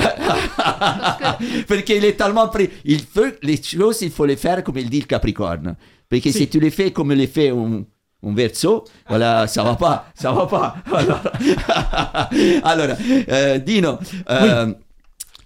parce qu'il est tellement pris. Il faut, les choses, il faut les faire comme il dit le capricorne. Parce que Si. si tu les fais comme les fait un, un verso, voilà, ça va pas, ça va pas. Alors, alors euh, Dino, euh,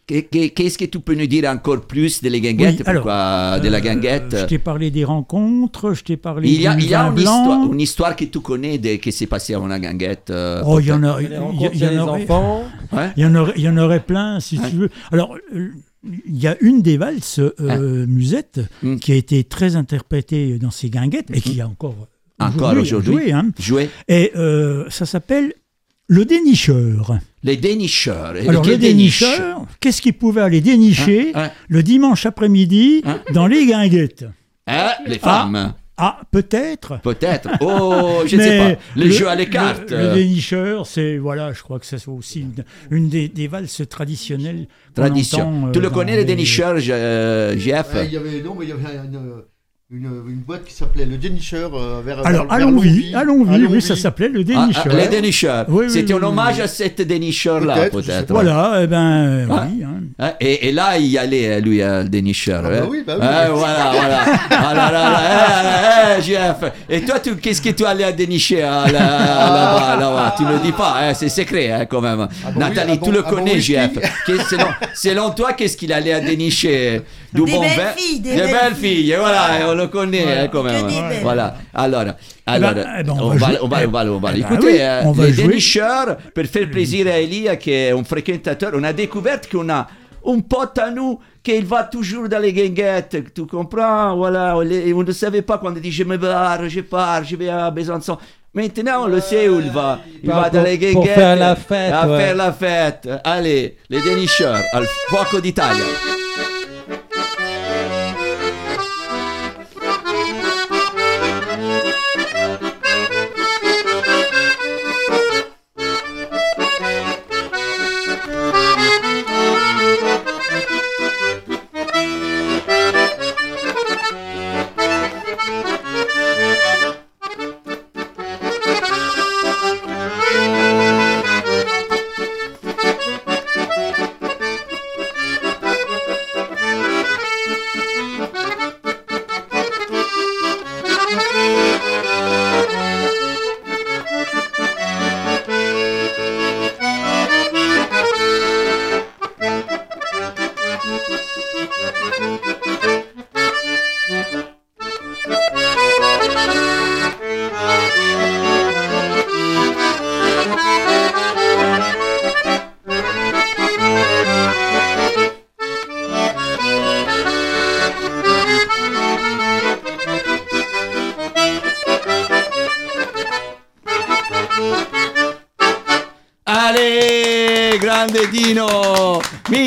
Qu'est-ce que tu peux nous dire encore plus de les guinguettes, oui, alors, pourquoi, de la guinguette euh, Je t'ai parlé des rencontres, je t'ai parlé il y a, du il y a vin une, blanc. histoire, une histoire que tu connais de qui s'est passé à la guinguette. Euh, oh, il y en a, il y, y, y, les aurait, enfants. Ouais. Il y en aurait, il y en aurait plein, si ouais. tu veux. Alors, il euh, y a une des valses, euh, hein? Musette, mm. qui a été très interprétée dans ces guinguettes, et qui a encore, encore aujourd'hui joué. Hein. joué. Et euh, ça s'appelle Le Dénicheur. Les dénicheurs. Et Alors, le dénicheur, déniche qu'est-ce qu'il pouvait aller dénicher hein, hein. le dimanche après-midi hein. dans les guinguettes? Hein, les femmes. Ah, ah peut-être. Peut-être. Oh, je ne sais pas. Les le, jeux à l'écarte. Le, le dénicheur, c'est, voilà, je crois que c'est aussi une, une des, des valses traditionnelles. Tradition. Entend, tu euh, le connais, les... le dénicheur, euh, G F ouais, il y avait, non, mais il y avait une... Une, une boîte qui s'appelait Le Dénicheur euh, vers, Alors, vers, allons-y, vers allons-y, allons oui, ça s'appelait Le Dénicheur. Ah, ah, les Dénicheurs. Oui, oui, oui, C'était un oui, hommage oui. à cette dénicheur-là, peut-être. peut-être. Voilà, eh ben, ah. oui. Hein. Et, et là, il y allait, lui, le dénicheur. Ah, hein. bah oui, bah oui. Ah, voilà, voilà. Ah là là là, eh, eh, Jeff. Et toi, tu, qu'est-ce que tu allais à dénicher hein, là, là-bas, là-bas tu ne le dis pas, hein, c'est secret, hein, quand même. Ah, bah Nathalie, oui, ah, tu bon, le connais, ah, bon, Jeff. Selon, selon toi, qu'est-ce qu'il allait à dénicher? Du des bon belles vin, filles, des, des belles, belles filles. filles. Voilà, on le connaît, voilà. hein, quand même. Ouais. Voilà. Alors, alors eh ben, eh ben, on, on, va va, on, va, on va, on va, eh ben, écoutez, oui, euh, on va les jouer. dénicheurs, pour faire plaisir à Elia, qui est un fréquentateur, on a découvert qu'on a un pote à nous qui va toujours dans les guinguettes, tu comprends? Voilà, on ne savait pas quand il dit je me barre, je pars, je vais à Besançon. Maintenant, on le sait où il va. Il va dans les guinguettes. Pour faire la fête. À ouais. faire la fête. Allez, les dénicheurs, al fuoco d'Italia. Dino,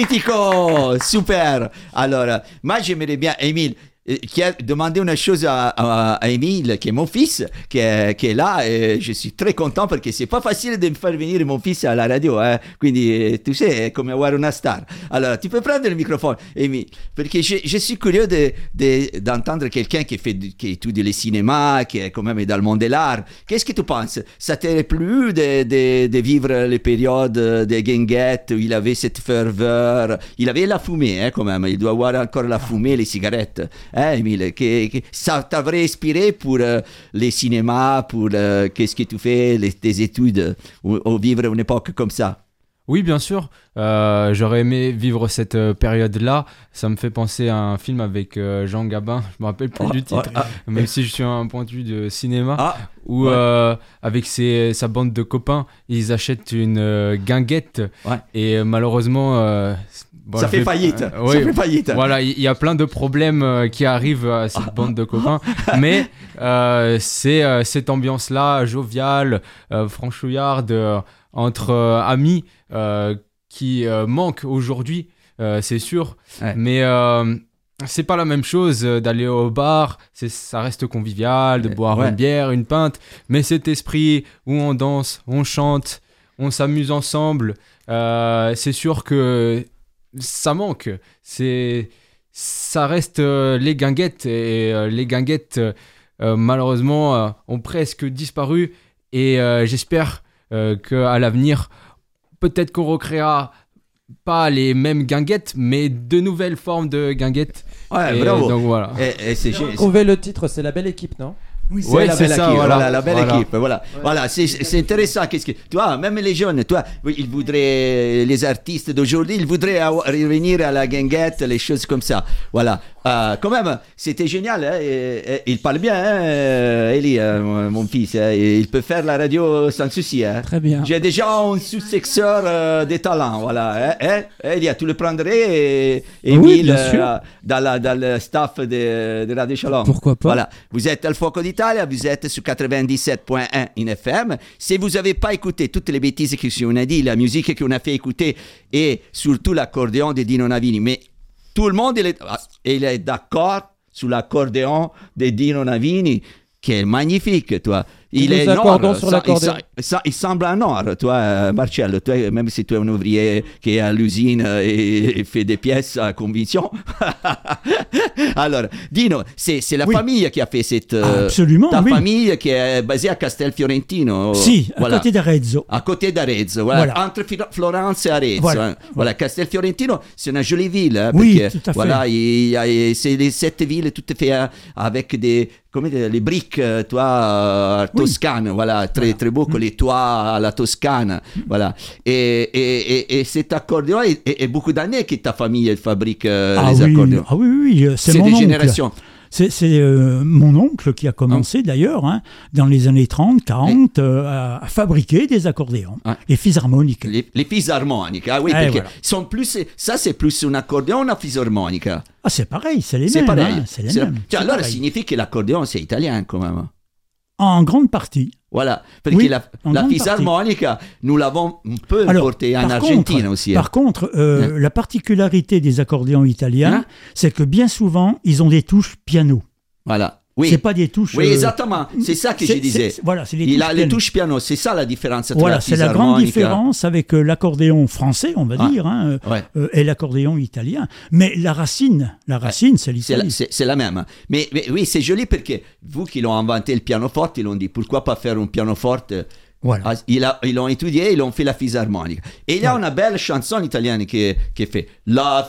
mitico, super. Alors, moi j'aimerais bien, Émile, qui a demandé une chose à, à, à Émile, qui est mon fils, qui est, qui est là, et je suis très content parce que c'est pas facile de me faire venir mon fils à la radio, hein. Quindi tu sais, è come avoir una star. Alors, tu peux prendre le microphone, Émile, parce que je, je suis curieux de, de, d'entendre quelqu'un qui fait, qui étudie le cinéma, qui est quand même dans le monde de l'art. Qu'est-ce que tu penses? Ça t'aurait plu de, de, de vivre les périodes des guinguettes où il avait cette ferveur? Il avait la fumée, hein, quand même, il doit avoir encore la fumée, les cigarettes. Eh, Émile, que, que ça t'aurait inspiré pour euh, les cinémas, pour euh, qu'est-ce que tu fais, les, tes études, ou, ou vivre une époque comme ça? Oui, bien sûr. Euh, j'aurais aimé vivre cette euh, période-là. Ça me fait penser à un film avec euh, Jean Gabin. Je me rappelle plus oh, du titre, oh, ah, même si je suis un pointu de cinéma. Ah, où ouais. euh, avec ses, sa bande de copains, ils achètent une euh, guinguette. Ouais. Et euh, malheureusement. Euh, Bon, ça, fait vais... faillite. Euh, oui, ça fait faillite. Voilà, il y, y a plein de problèmes euh, qui arrivent à cette ah, bande de copains, mais euh, c'est euh, cette ambiance-là, joviale, euh, franchouillarde, euh, entre euh, amis, euh, qui euh, manque aujourd'hui, euh, c'est sûr. Ouais. Mais euh, c'est pas la même chose d'aller au bar, c'est, ça reste convivial, de boire ouais. une bière, une pinte, mais cet esprit où on danse, on chante, on s'amuse ensemble, euh, c'est sûr que ça manque, c'est, ça reste euh, les guinguettes et euh, les guinguettes euh, malheureusement euh, ont presque disparu et euh, j'espère euh, qu'à l'avenir peut-être qu'on recréera pas les mêmes guinguettes mais de nouvelles formes de guinguettes. Ouais, et, bravo. Donc voilà. Et, et c'est J'ai trouvé le titre, c'est La Belle Équipe, non? Oui, c'est ouais, la c'est belle ça, équipe. voilà. Voilà, la belle Voilà. équipe. Voilà, Ouais. voilà, c'est, c'est intéressant. Qu'est-ce que, tu vois, même les jeunes, toi, ils voudraient, les artistes d'aujourd'hui, ils voudraient avoir- revenir à la guinguette, les choses comme ça. Voilà. Euh, quand même, c'était génial. Hein, et, et, il parle bien, hein, Eli, euh, mon mon fils. Hein, et il peut faire la radio sans souci. Hein. Très bien. J'ai déjà un sous-secteur euh, des talents. Voilà. Hein, hein, Eli, tu le prendrais et, et Oui, Emile, bien sûr. euh, dans, la, dans le staff de, de Radio Shalom. Pourquoi pas. Voilà. Vous êtes al Fuoco d'Italia, vous êtes sur quatre-vingt-dix-sept point un in F M. Si vous n'avez pas écouté toutes les bêtises qu'on a dit, la musique qu'on a fait écouter et surtout l'accordéon de Dino Navini, mais tout le monde il est, il est d'accord sur l'accordéon de Dino Navini, qui est magnifique, toi. Il Nous est accordons nord, sur ça- l'accordéon. il, ça- il semble un nord, toi, euh, Marcello. Toi, même si tu es un ouvrier qui est à l'usine et, et fait des pièces à conviction. Alors, Dino, c'est, c'est la Oui. famille qui a fait cette... euh, Absolument, Ta oui. famille qui est basée à Castelfiorentino. Si, à Voilà. côté d'Arezzo. À côté d'Arezzo, voilà. Voilà. Entre Fi- Florence et Arezzo. Voilà. hein. Voilà, Castelfiorentino, c'est une jolie ville. hein, Oui, parce que, tout à fait. Voilà, il y a- et c'est les sept villes toutes faites hein, avec des, comment dire, les briques, euh, toi, euh, Oui. toscanes, voilà, très, très beau, que les toits à la Toscane, voilà. Et, et, et, et cet accordéon, et, et beaucoup d'années que ta famille fabrique euh, Ah les oui, accordéons. ah oui, oui, oui, c'est, C'est mon des oncle. générations. C'est, c'est euh, mon oncle qui a commencé d'ailleurs, hein, dans les années trente, quarante, euh, à, à fabriquer des accordéons, Ouais. les fisharmoniques. Les, les fisharmoniques, ah oui, Eh, parce voilà. que sont plus, ça c'est plus un accordéon ou une fisharmonica. Ah, c'est pareil, c'est les C'est mêmes. pareil. hein, c'est les C'est- mêmes. Tiens, c'est alors, ça pareil. signifie que l'accordéon c'est italien quand même. En grande partie. Voilà, parce Oui, que la, en la grande fisharmonica, nous l'avons un peu Alors, importée en par Argentine contre, aussi. hein. Par contre, euh, la particularité des accordéons italiens, Hein c'est que bien souvent, ils ont des touches piano. Voilà. Oui. C'est pas des touches. Oui, euh, exactement. C'est ça que c'est- je disais. c'est- voilà, c'est les Il touches a les piano. touches piano. C'est ça la différence entre Voilà, la c'est la grande fisharmonica. différence avec euh, l'accordéon français, on va Ah, dire, hein, euh, ouais. euh, et l'accordéon italien. Mais la racine, la racine, c'est C'est l'Italie. la, c'est- c'est la même. Mais, mais oui, c'est joli parce que vous qui l'ont inventé le pianoforte, ils l'ont dit pourquoi pas faire un pianoforte. Voilà. Ah, ils, a- ils l'ont étudié, ils ont fait la fisharmonica. Et il y a une belle chanson italienne qui, qui fait La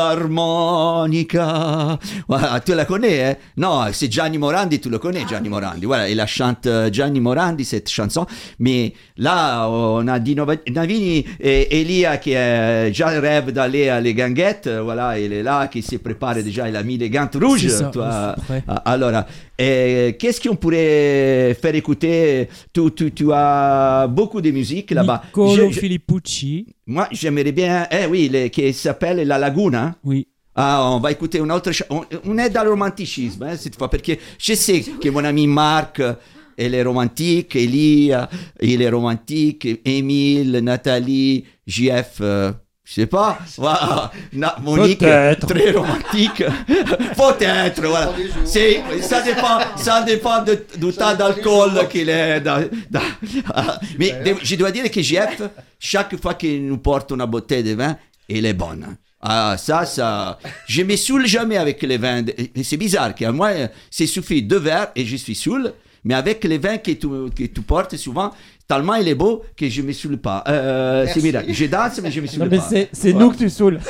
fisharmonica. Voilà, tu la connais, hein? Non, c'est Gianni Morandi, tu le connais, Gianni Morandi. Voilà, il la chante euh, Gianni Morandi, cette chanson. Mais là, on a Dino Navini et Elia qui euh, déjà rêve d'aller à les ganguettes. Voilà, il est là, qui se prépare déjà, il a mis les gants rouges. C'est ça, toi. c'est prêt. Ah, Alors, et qu'est-ce qu'on pourrait faire écouter? Tu, tu, tu as beaucoup de musique là-bas. Niccolo Je- je- Filippucci. moi, j'aimerais bien, eh oui, le- qui s'appelle La Laguna. Oui. Ah, on va écouter une autre chanson. On, on est dans le romanticisme, hein, cette fois, parce que je sais que mon ami Marc, elle est romantique, Elia, il est romantique, Émile, Nathalie, J F, euh, je sais pas, voilà, Na- Monique, Peut-être. très romantique, peut-être, voilà. C'est, ça dépend, ça dépend de, du tas d'alcool qu'il est dans, dans- Ah, mais de- je dois dire que J F, chaque fois qu'il nous porte une bouteille de vin, elle est bonne. Ah, ça, ça. Je me saoule jamais avec les vins. Et c'est bizarre, qu'à moi, c'est suffit deux verres et je suis saoul. Mais avec les vins que tu, que tu portes souvent, tellement il est beau que je me saoule pas. Euh, c'est miracle. Je danse, mais je me saoule Non, mais pas. c'est, c'est Voilà. nous que tu saoules.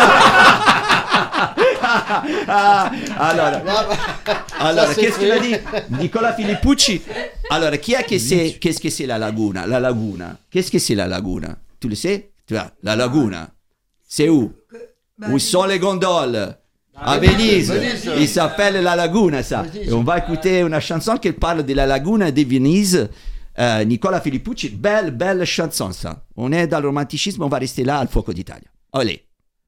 Ah, alors, alors Ça, c'est qu'est-ce qu'il a dit? fait. Nicola Filippucci. Alors, qui est que c'est, qu'est-ce que c'est la laguna? La laguna. Qu'est-ce que c'est la laguna? Tu le sais? Tu vois, la laguna. C'est où? Où sont les gondoles? À Venise. Venise. Il s'appelle La Laguna, ça. Et on va écouter une chanson qui parle de la laguna de Venise. Euh, Nicola Filippucci, belle, belle chanson, ça. On est dans le romanticisme, on va rester là al Fuoco d'Italia. Allez.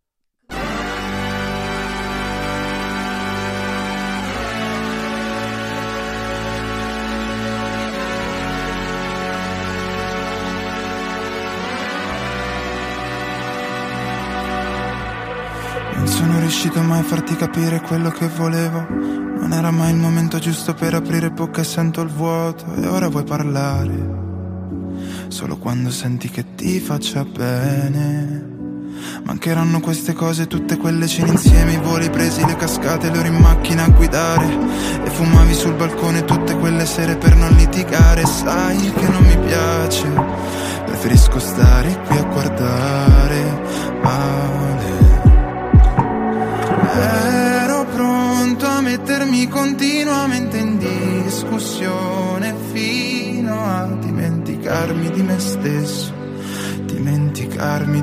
Non sono riuscito mai a farti capire quello che volevo. Non era mai il momento giusto per aprire bocca e sento il vuoto. E ora vuoi parlare solo quando senti che ti faccia bene. Mancheranno queste cose, tutte quelle cene insieme, i voli presi, le cascate, le ore in macchina a guidare. E fumavi sul balcone tutte quelle sere per non litigare. Sai che non mi piace, preferisco stare qui a guardare male. Ero pronto a mettermi continuamente in discussione,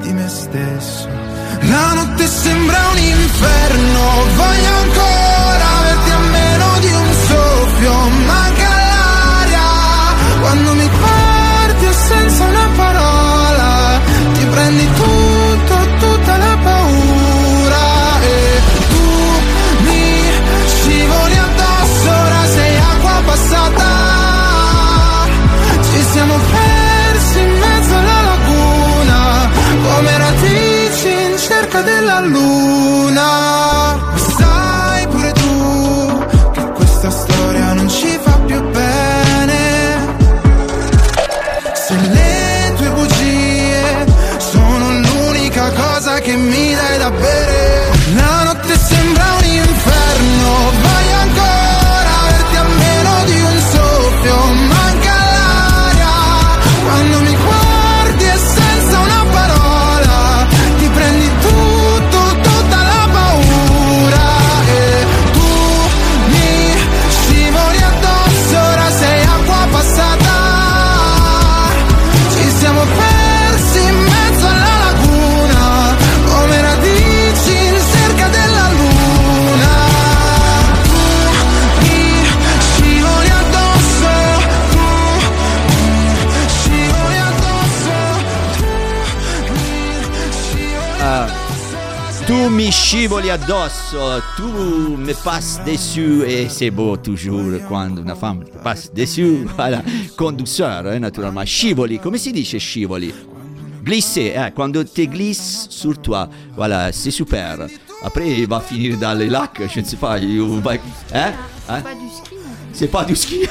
di me stesso. La notte sembra un inferno, voglio ancora averti a meno di un soffio. Manca l'aria quando mi guardi e senza una parola ti prendi tutto, tutta la paura. E tu mi scivoli addosso, ora sei acqua passata. Ci siamo persi in mezzo alla laguna, come radici in cerca della luna. Sai pure tu che questa storia non ci fa più bene, se le tue bugie sono l'unica cosa che mi dai da bere. La notte sembra un inferno, voglio ancora averti a meno di un soffio. Manca l'aria quando mi guardi e senza una parola ti prendi tutto, tutta la paura. E tu mi scivoli addosso, ora sei acqua passata. Ci siamo persi in mezzo alla laguna, come radici in cerca della luna. Tu mi scivoli addosso, tu mi scivoli addosso, Ah, tu mi scivoli addosso, tu me passes dessus, et c'est beau toujours quand una femme passe dessus, voilà, con douceur, hein, naturellement. Scivoli, come si dice scivoli? Glisser, eh, quando te glisse sur toi, voilà, c'est super. Après, il va finir dans les lacs, je ne sais pas, il va... Hein? Hein? Pas du ski. C'est pas du ski.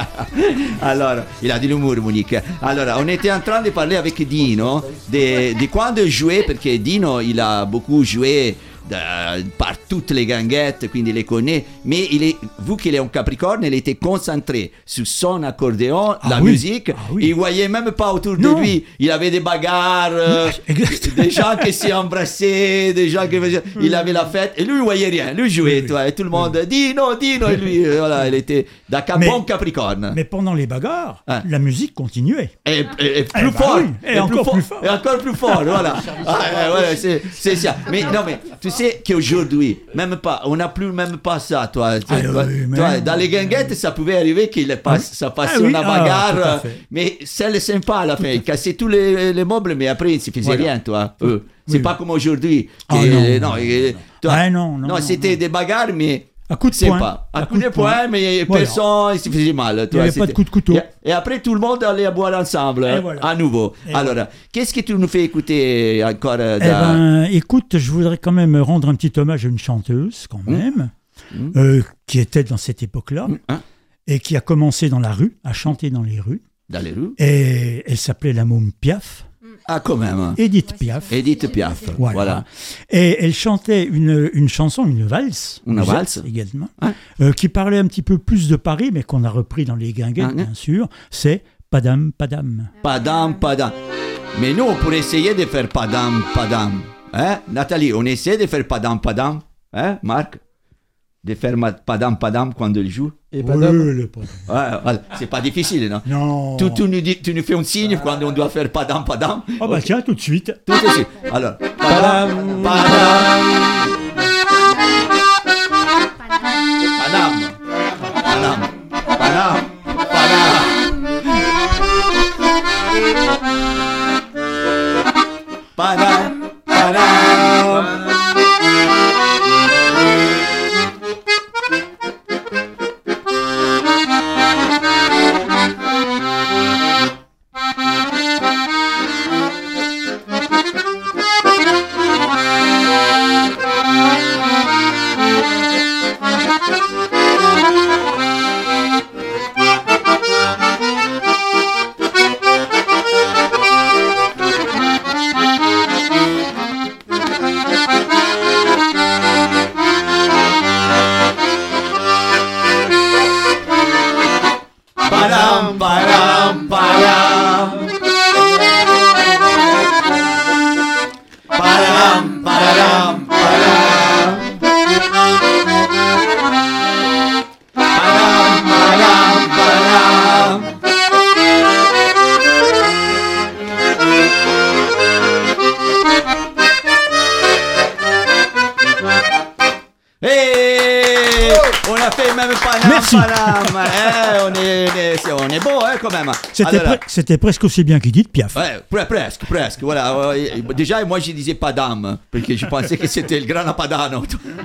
Alors, il a de l'humour, Monique. Alors, on était en train de parler avec Dino de, de quand jouer, parce que Dino, il a beaucoup joué de, par toutes les ganguettes, quindi les connaît. Mais il est, vu qu'il est un Capricorne, il était concentré sur son accordéon, ah la oui. musique. Ah oui. Il voyait même pas autour non. de lui. Il avait des bagarres, euh, des gens qui s'y embrassaient, des gens qui faisaient... Il avait la fête et lui, il voyait rien. Lui jouait, oui, toi, oui. et tout le monde, Dino, Dino, et lui, voilà, il était d'un bon Capricorne. Mais pendant les bagarres, hein? La musique continuait. Et, et, et plus eh fort. Bah oui. Et, et encore plus fort. Et encore plus fort, voilà. Ah, ouais, c'est, c'est ça. Mais non, mais tu sais qu'aujourd'hui, même pas, on n'a plus même pas ça, toi. Ah, toi, oui, toi dans les ganguettes, ça pouvait arriver qu'il passe, ça passait ah, oui. en bagarre, ah, mais c'est sympa à la fin. Il cassait tous les, les meubles, mais après, il ne se faisait voilà. rien, toi. Euh, c'est oui, pas oui. comme aujourd'hui. Oh, non, non, non, et, toi, ah, non, non, non, c'était non. des bagarres, mais. À coup de c'est poing. Pas. À, à coup, coup de poing, poing mais voilà. Personne il se faisait mal. Toi, il n'y avait c'était... pas de coup de couteau. Et, et après, tout le monde allait à boire ensemble, et voilà. à nouveau. Et Alors, voilà. Qu'est-ce que tu nous fais écouter encore euh, eh ben, écoute, je voudrais quand même rendre un petit hommage à une chanteuse, quand même, mmh. euh, qui était dans cette époque-là, mmh. hein? et qui a commencé dans la rue, à chanter dans les rues. Dans les rues. Et elle s'appelait la Môme Piaf. Ah, quand même. Edith Piaf. Edith Piaf, voilà. voilà. Et elle chantait une, une chanson, une valse. Une valse. Également. Hein? Euh, qui parlait un petit peu plus de Paris, mais qu'on a repris dans les guinguettes, hein? bien sûr. C'est Padam, Padam. Padam, Padam. Mais nous, on pourrait essayer de faire Padam, Padam. Hein? Nathalie, on essaie de faire Padam, Padam. Hein, Marc? De faire Padam, Padam quand il joue. Et Padam. Oui, le Padam. Ouais, ouais, c'est pas difficile, non? Non. Tu, tu, nous dis, tu nous fais un signe ah. quand on doit faire Padam, Padam. Oh, okay. Bah tiens, tout de suite. Tout de suite. Alors, Padam, Padam. Padam. Padam. Padam. Padam. Padam. Padam. café, même Paname. Merci. Paname. Eh, on, est, on est bon, hein, quand même. C'était, Alors, pre- c'était presque aussi bien qu'il dit de Piaf. Ouais, pre- presque, presque. Voilà. Déjà, moi, je disais Padam, parce que je pensais que c'était le Grana Padano.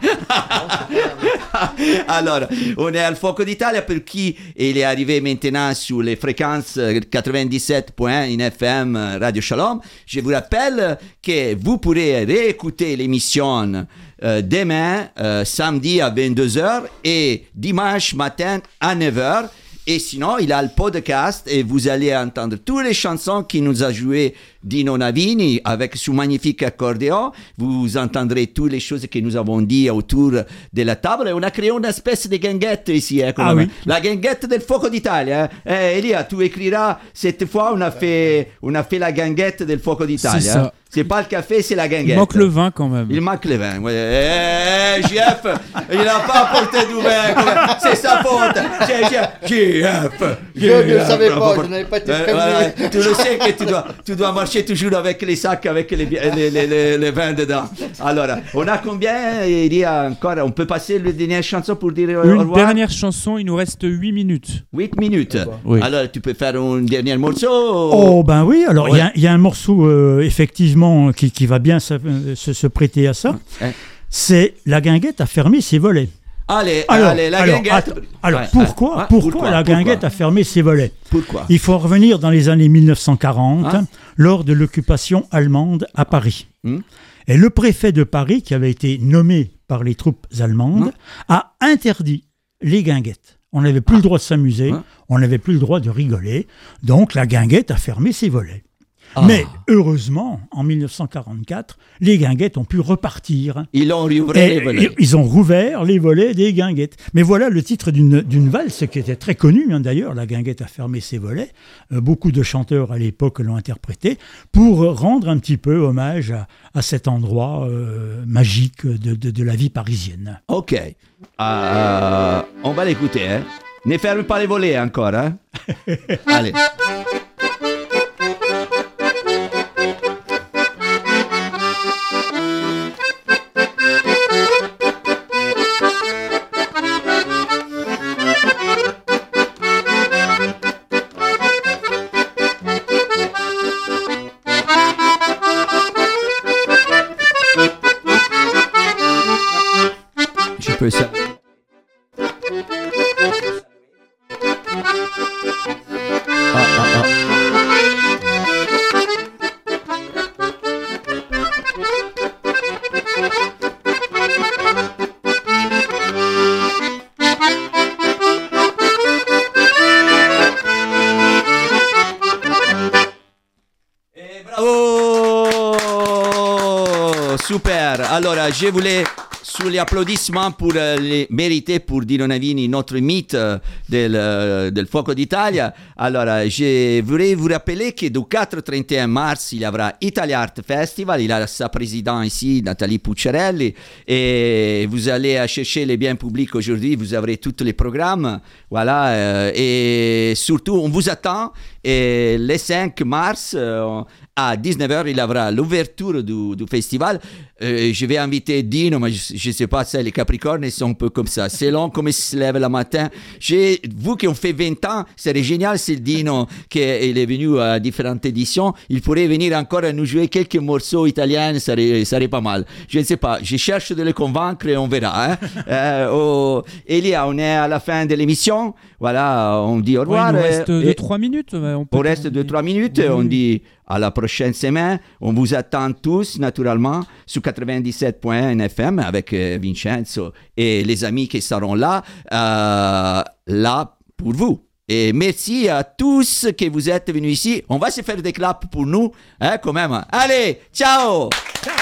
Alors, on est al Fuoco d'Italia pour qui il est arrivé maintenant sur les fréquences quatre-vingt-dix-sept point un in F M Radio Shalom. Je vous rappelle que vous pourrez réécouter l'émission euh, demain, euh, samedi à vingt-deux heures et dimanche matin à neuf heures. Et sinon, il a le podcast et vous allez entendre toutes les chansons qu'il nous a jouées Dino Navini avec son magnifique accordéon. Vous entendrez toutes les choses que nous avons dit autour de la table. Et on a créé une espèce de guinguette ici. Hein, ah oui. La guinguette del Fuoco d'Italia. Hein. Eh, Elia, tu écriras, cette fois, on a fait, on a fait la guinguette del Fuoco d'Italia. C'est ça. Hein. C'est pas le café, c'est la guinguette. Il manque le vin quand même. Il manque le vin. Ouais. Eh, J F, il n'a pas apporté du vin. C'est sa faute. J F. Je ne le savais pas, je n'avais pas été prévenu. Voilà. Tu le sais que tu dois, tu dois marcher toujours avec les sacs, avec les, les, les, les, les vins dedans. Alors, on a combien? Il y a encore. On peut passer la dernière chanson pour dire au revoir. Une dernière chanson, il nous reste huit minutes. huit minutes. Oui. Alors, tu peux faire un dernier morceau? Oh, ben oui. Alors, il ouais. y, y a un morceau, euh, effectivement, Qui, qui va bien se, se, se prêter à ça, hein? C'est La Guinguette a fermé ses volets. Allez, alors, allez, la alors, guinguette. Att- alors ouais, pourquoi, ouais, pourquoi, pourquoi la guinguette pourquoi a fermé ses volets? Pourquoi? Il faut revenir dans les années mille neuf cent quarante, hein? lors de l'occupation allemande à Paris. Hum? Et le préfet de Paris, qui avait été nommé par les troupes allemandes, hum? a interdit les guinguettes. On n'avait plus ah. le droit de s'amuser, hein? On n'avait plus le droit de rigoler. Donc la guinguette a fermé ses volets. Ah. Mais heureusement, en mille neuf cent quarante-quatre, les guinguettes ont pu repartir. Ils ont rouvert les volets. Ils ont rouvert les volets des guinguettes. Mais voilà le titre d'une, d'une valse qui était très connue, hein, d'ailleurs. La guinguette a fermé ses volets. Euh, beaucoup de chanteurs à l'époque l'ont interprété pour rendre un petit peu hommage à, à cet endroit euh, magique de, de, de la vie parisienne. Ok. Euh, on va l'écouter. Hein. Ne ferme pas les volets encore. Hein. Allez. Ça. Ah, ah, ah. Et bravo! Super! Allora, je voulais sous les applaudissements pour euh, les mérités pour Dino Navini, notre mythe euh, del, euh, del Fuoco d'Italia. Alors, euh, je voudrais vous rappeler que du quatre au trente et un mars, il y aura Italia Art Festival. Il a sa présidente ici, Nathalie Pucciarelli. Et vous allez chercher les biens publics aujourd'hui. Vous aurez tous les programmes. Voilà. Euh, et surtout, on vous attend. Et le cinq mars, euh, à dix-neuf heures, il y aura l'ouverture du, du festival. Euh, je vais inviter Dino, mais je ne sais pas, ça, les Capricornes sont un peu comme ça. C'est long comme ils se lèvent le matin. J'ai, vous qui ont fait vingt ans, c'est génial, c'est Dino qui est, il est venu à différentes éditions. Il pourrait venir encore à nous jouer quelques morceaux italiens, ça serait, ça serait pas mal. Je ne sais pas, je cherche de le convaincre et on verra. Hein. euh, oh, Elia, on est à la fin de l'émission. Voilà, on dit au revoir. Ouais, il nous reste deux trois minutes. On, on reste deux trois minutes. Oui. On dit à la prochaine semaine. On vous attend tous, naturellement, sur quatre-vingt-dix-sept point un F M avec euh, Vincenzo et les amis qui seront là, euh, là pour vous. Et merci à tous que vous êtes venus ici. On va se faire des claps pour nous, hein, quand même. Allez, ciao! Ciao.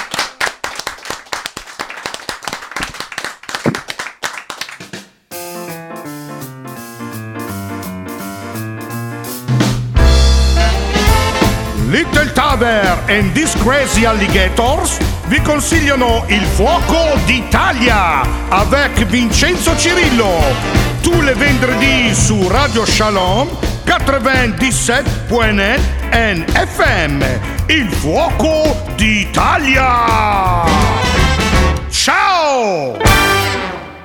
Little Taver and These Crazy Alligators vi consigliano Il Fuoco d'Italia avec Vincenzo Cirillo. Tous les vendredis su Radio Shalom quatre-vingt-dix-sept point un F M. Il Fuoco d'Italia. Ciao!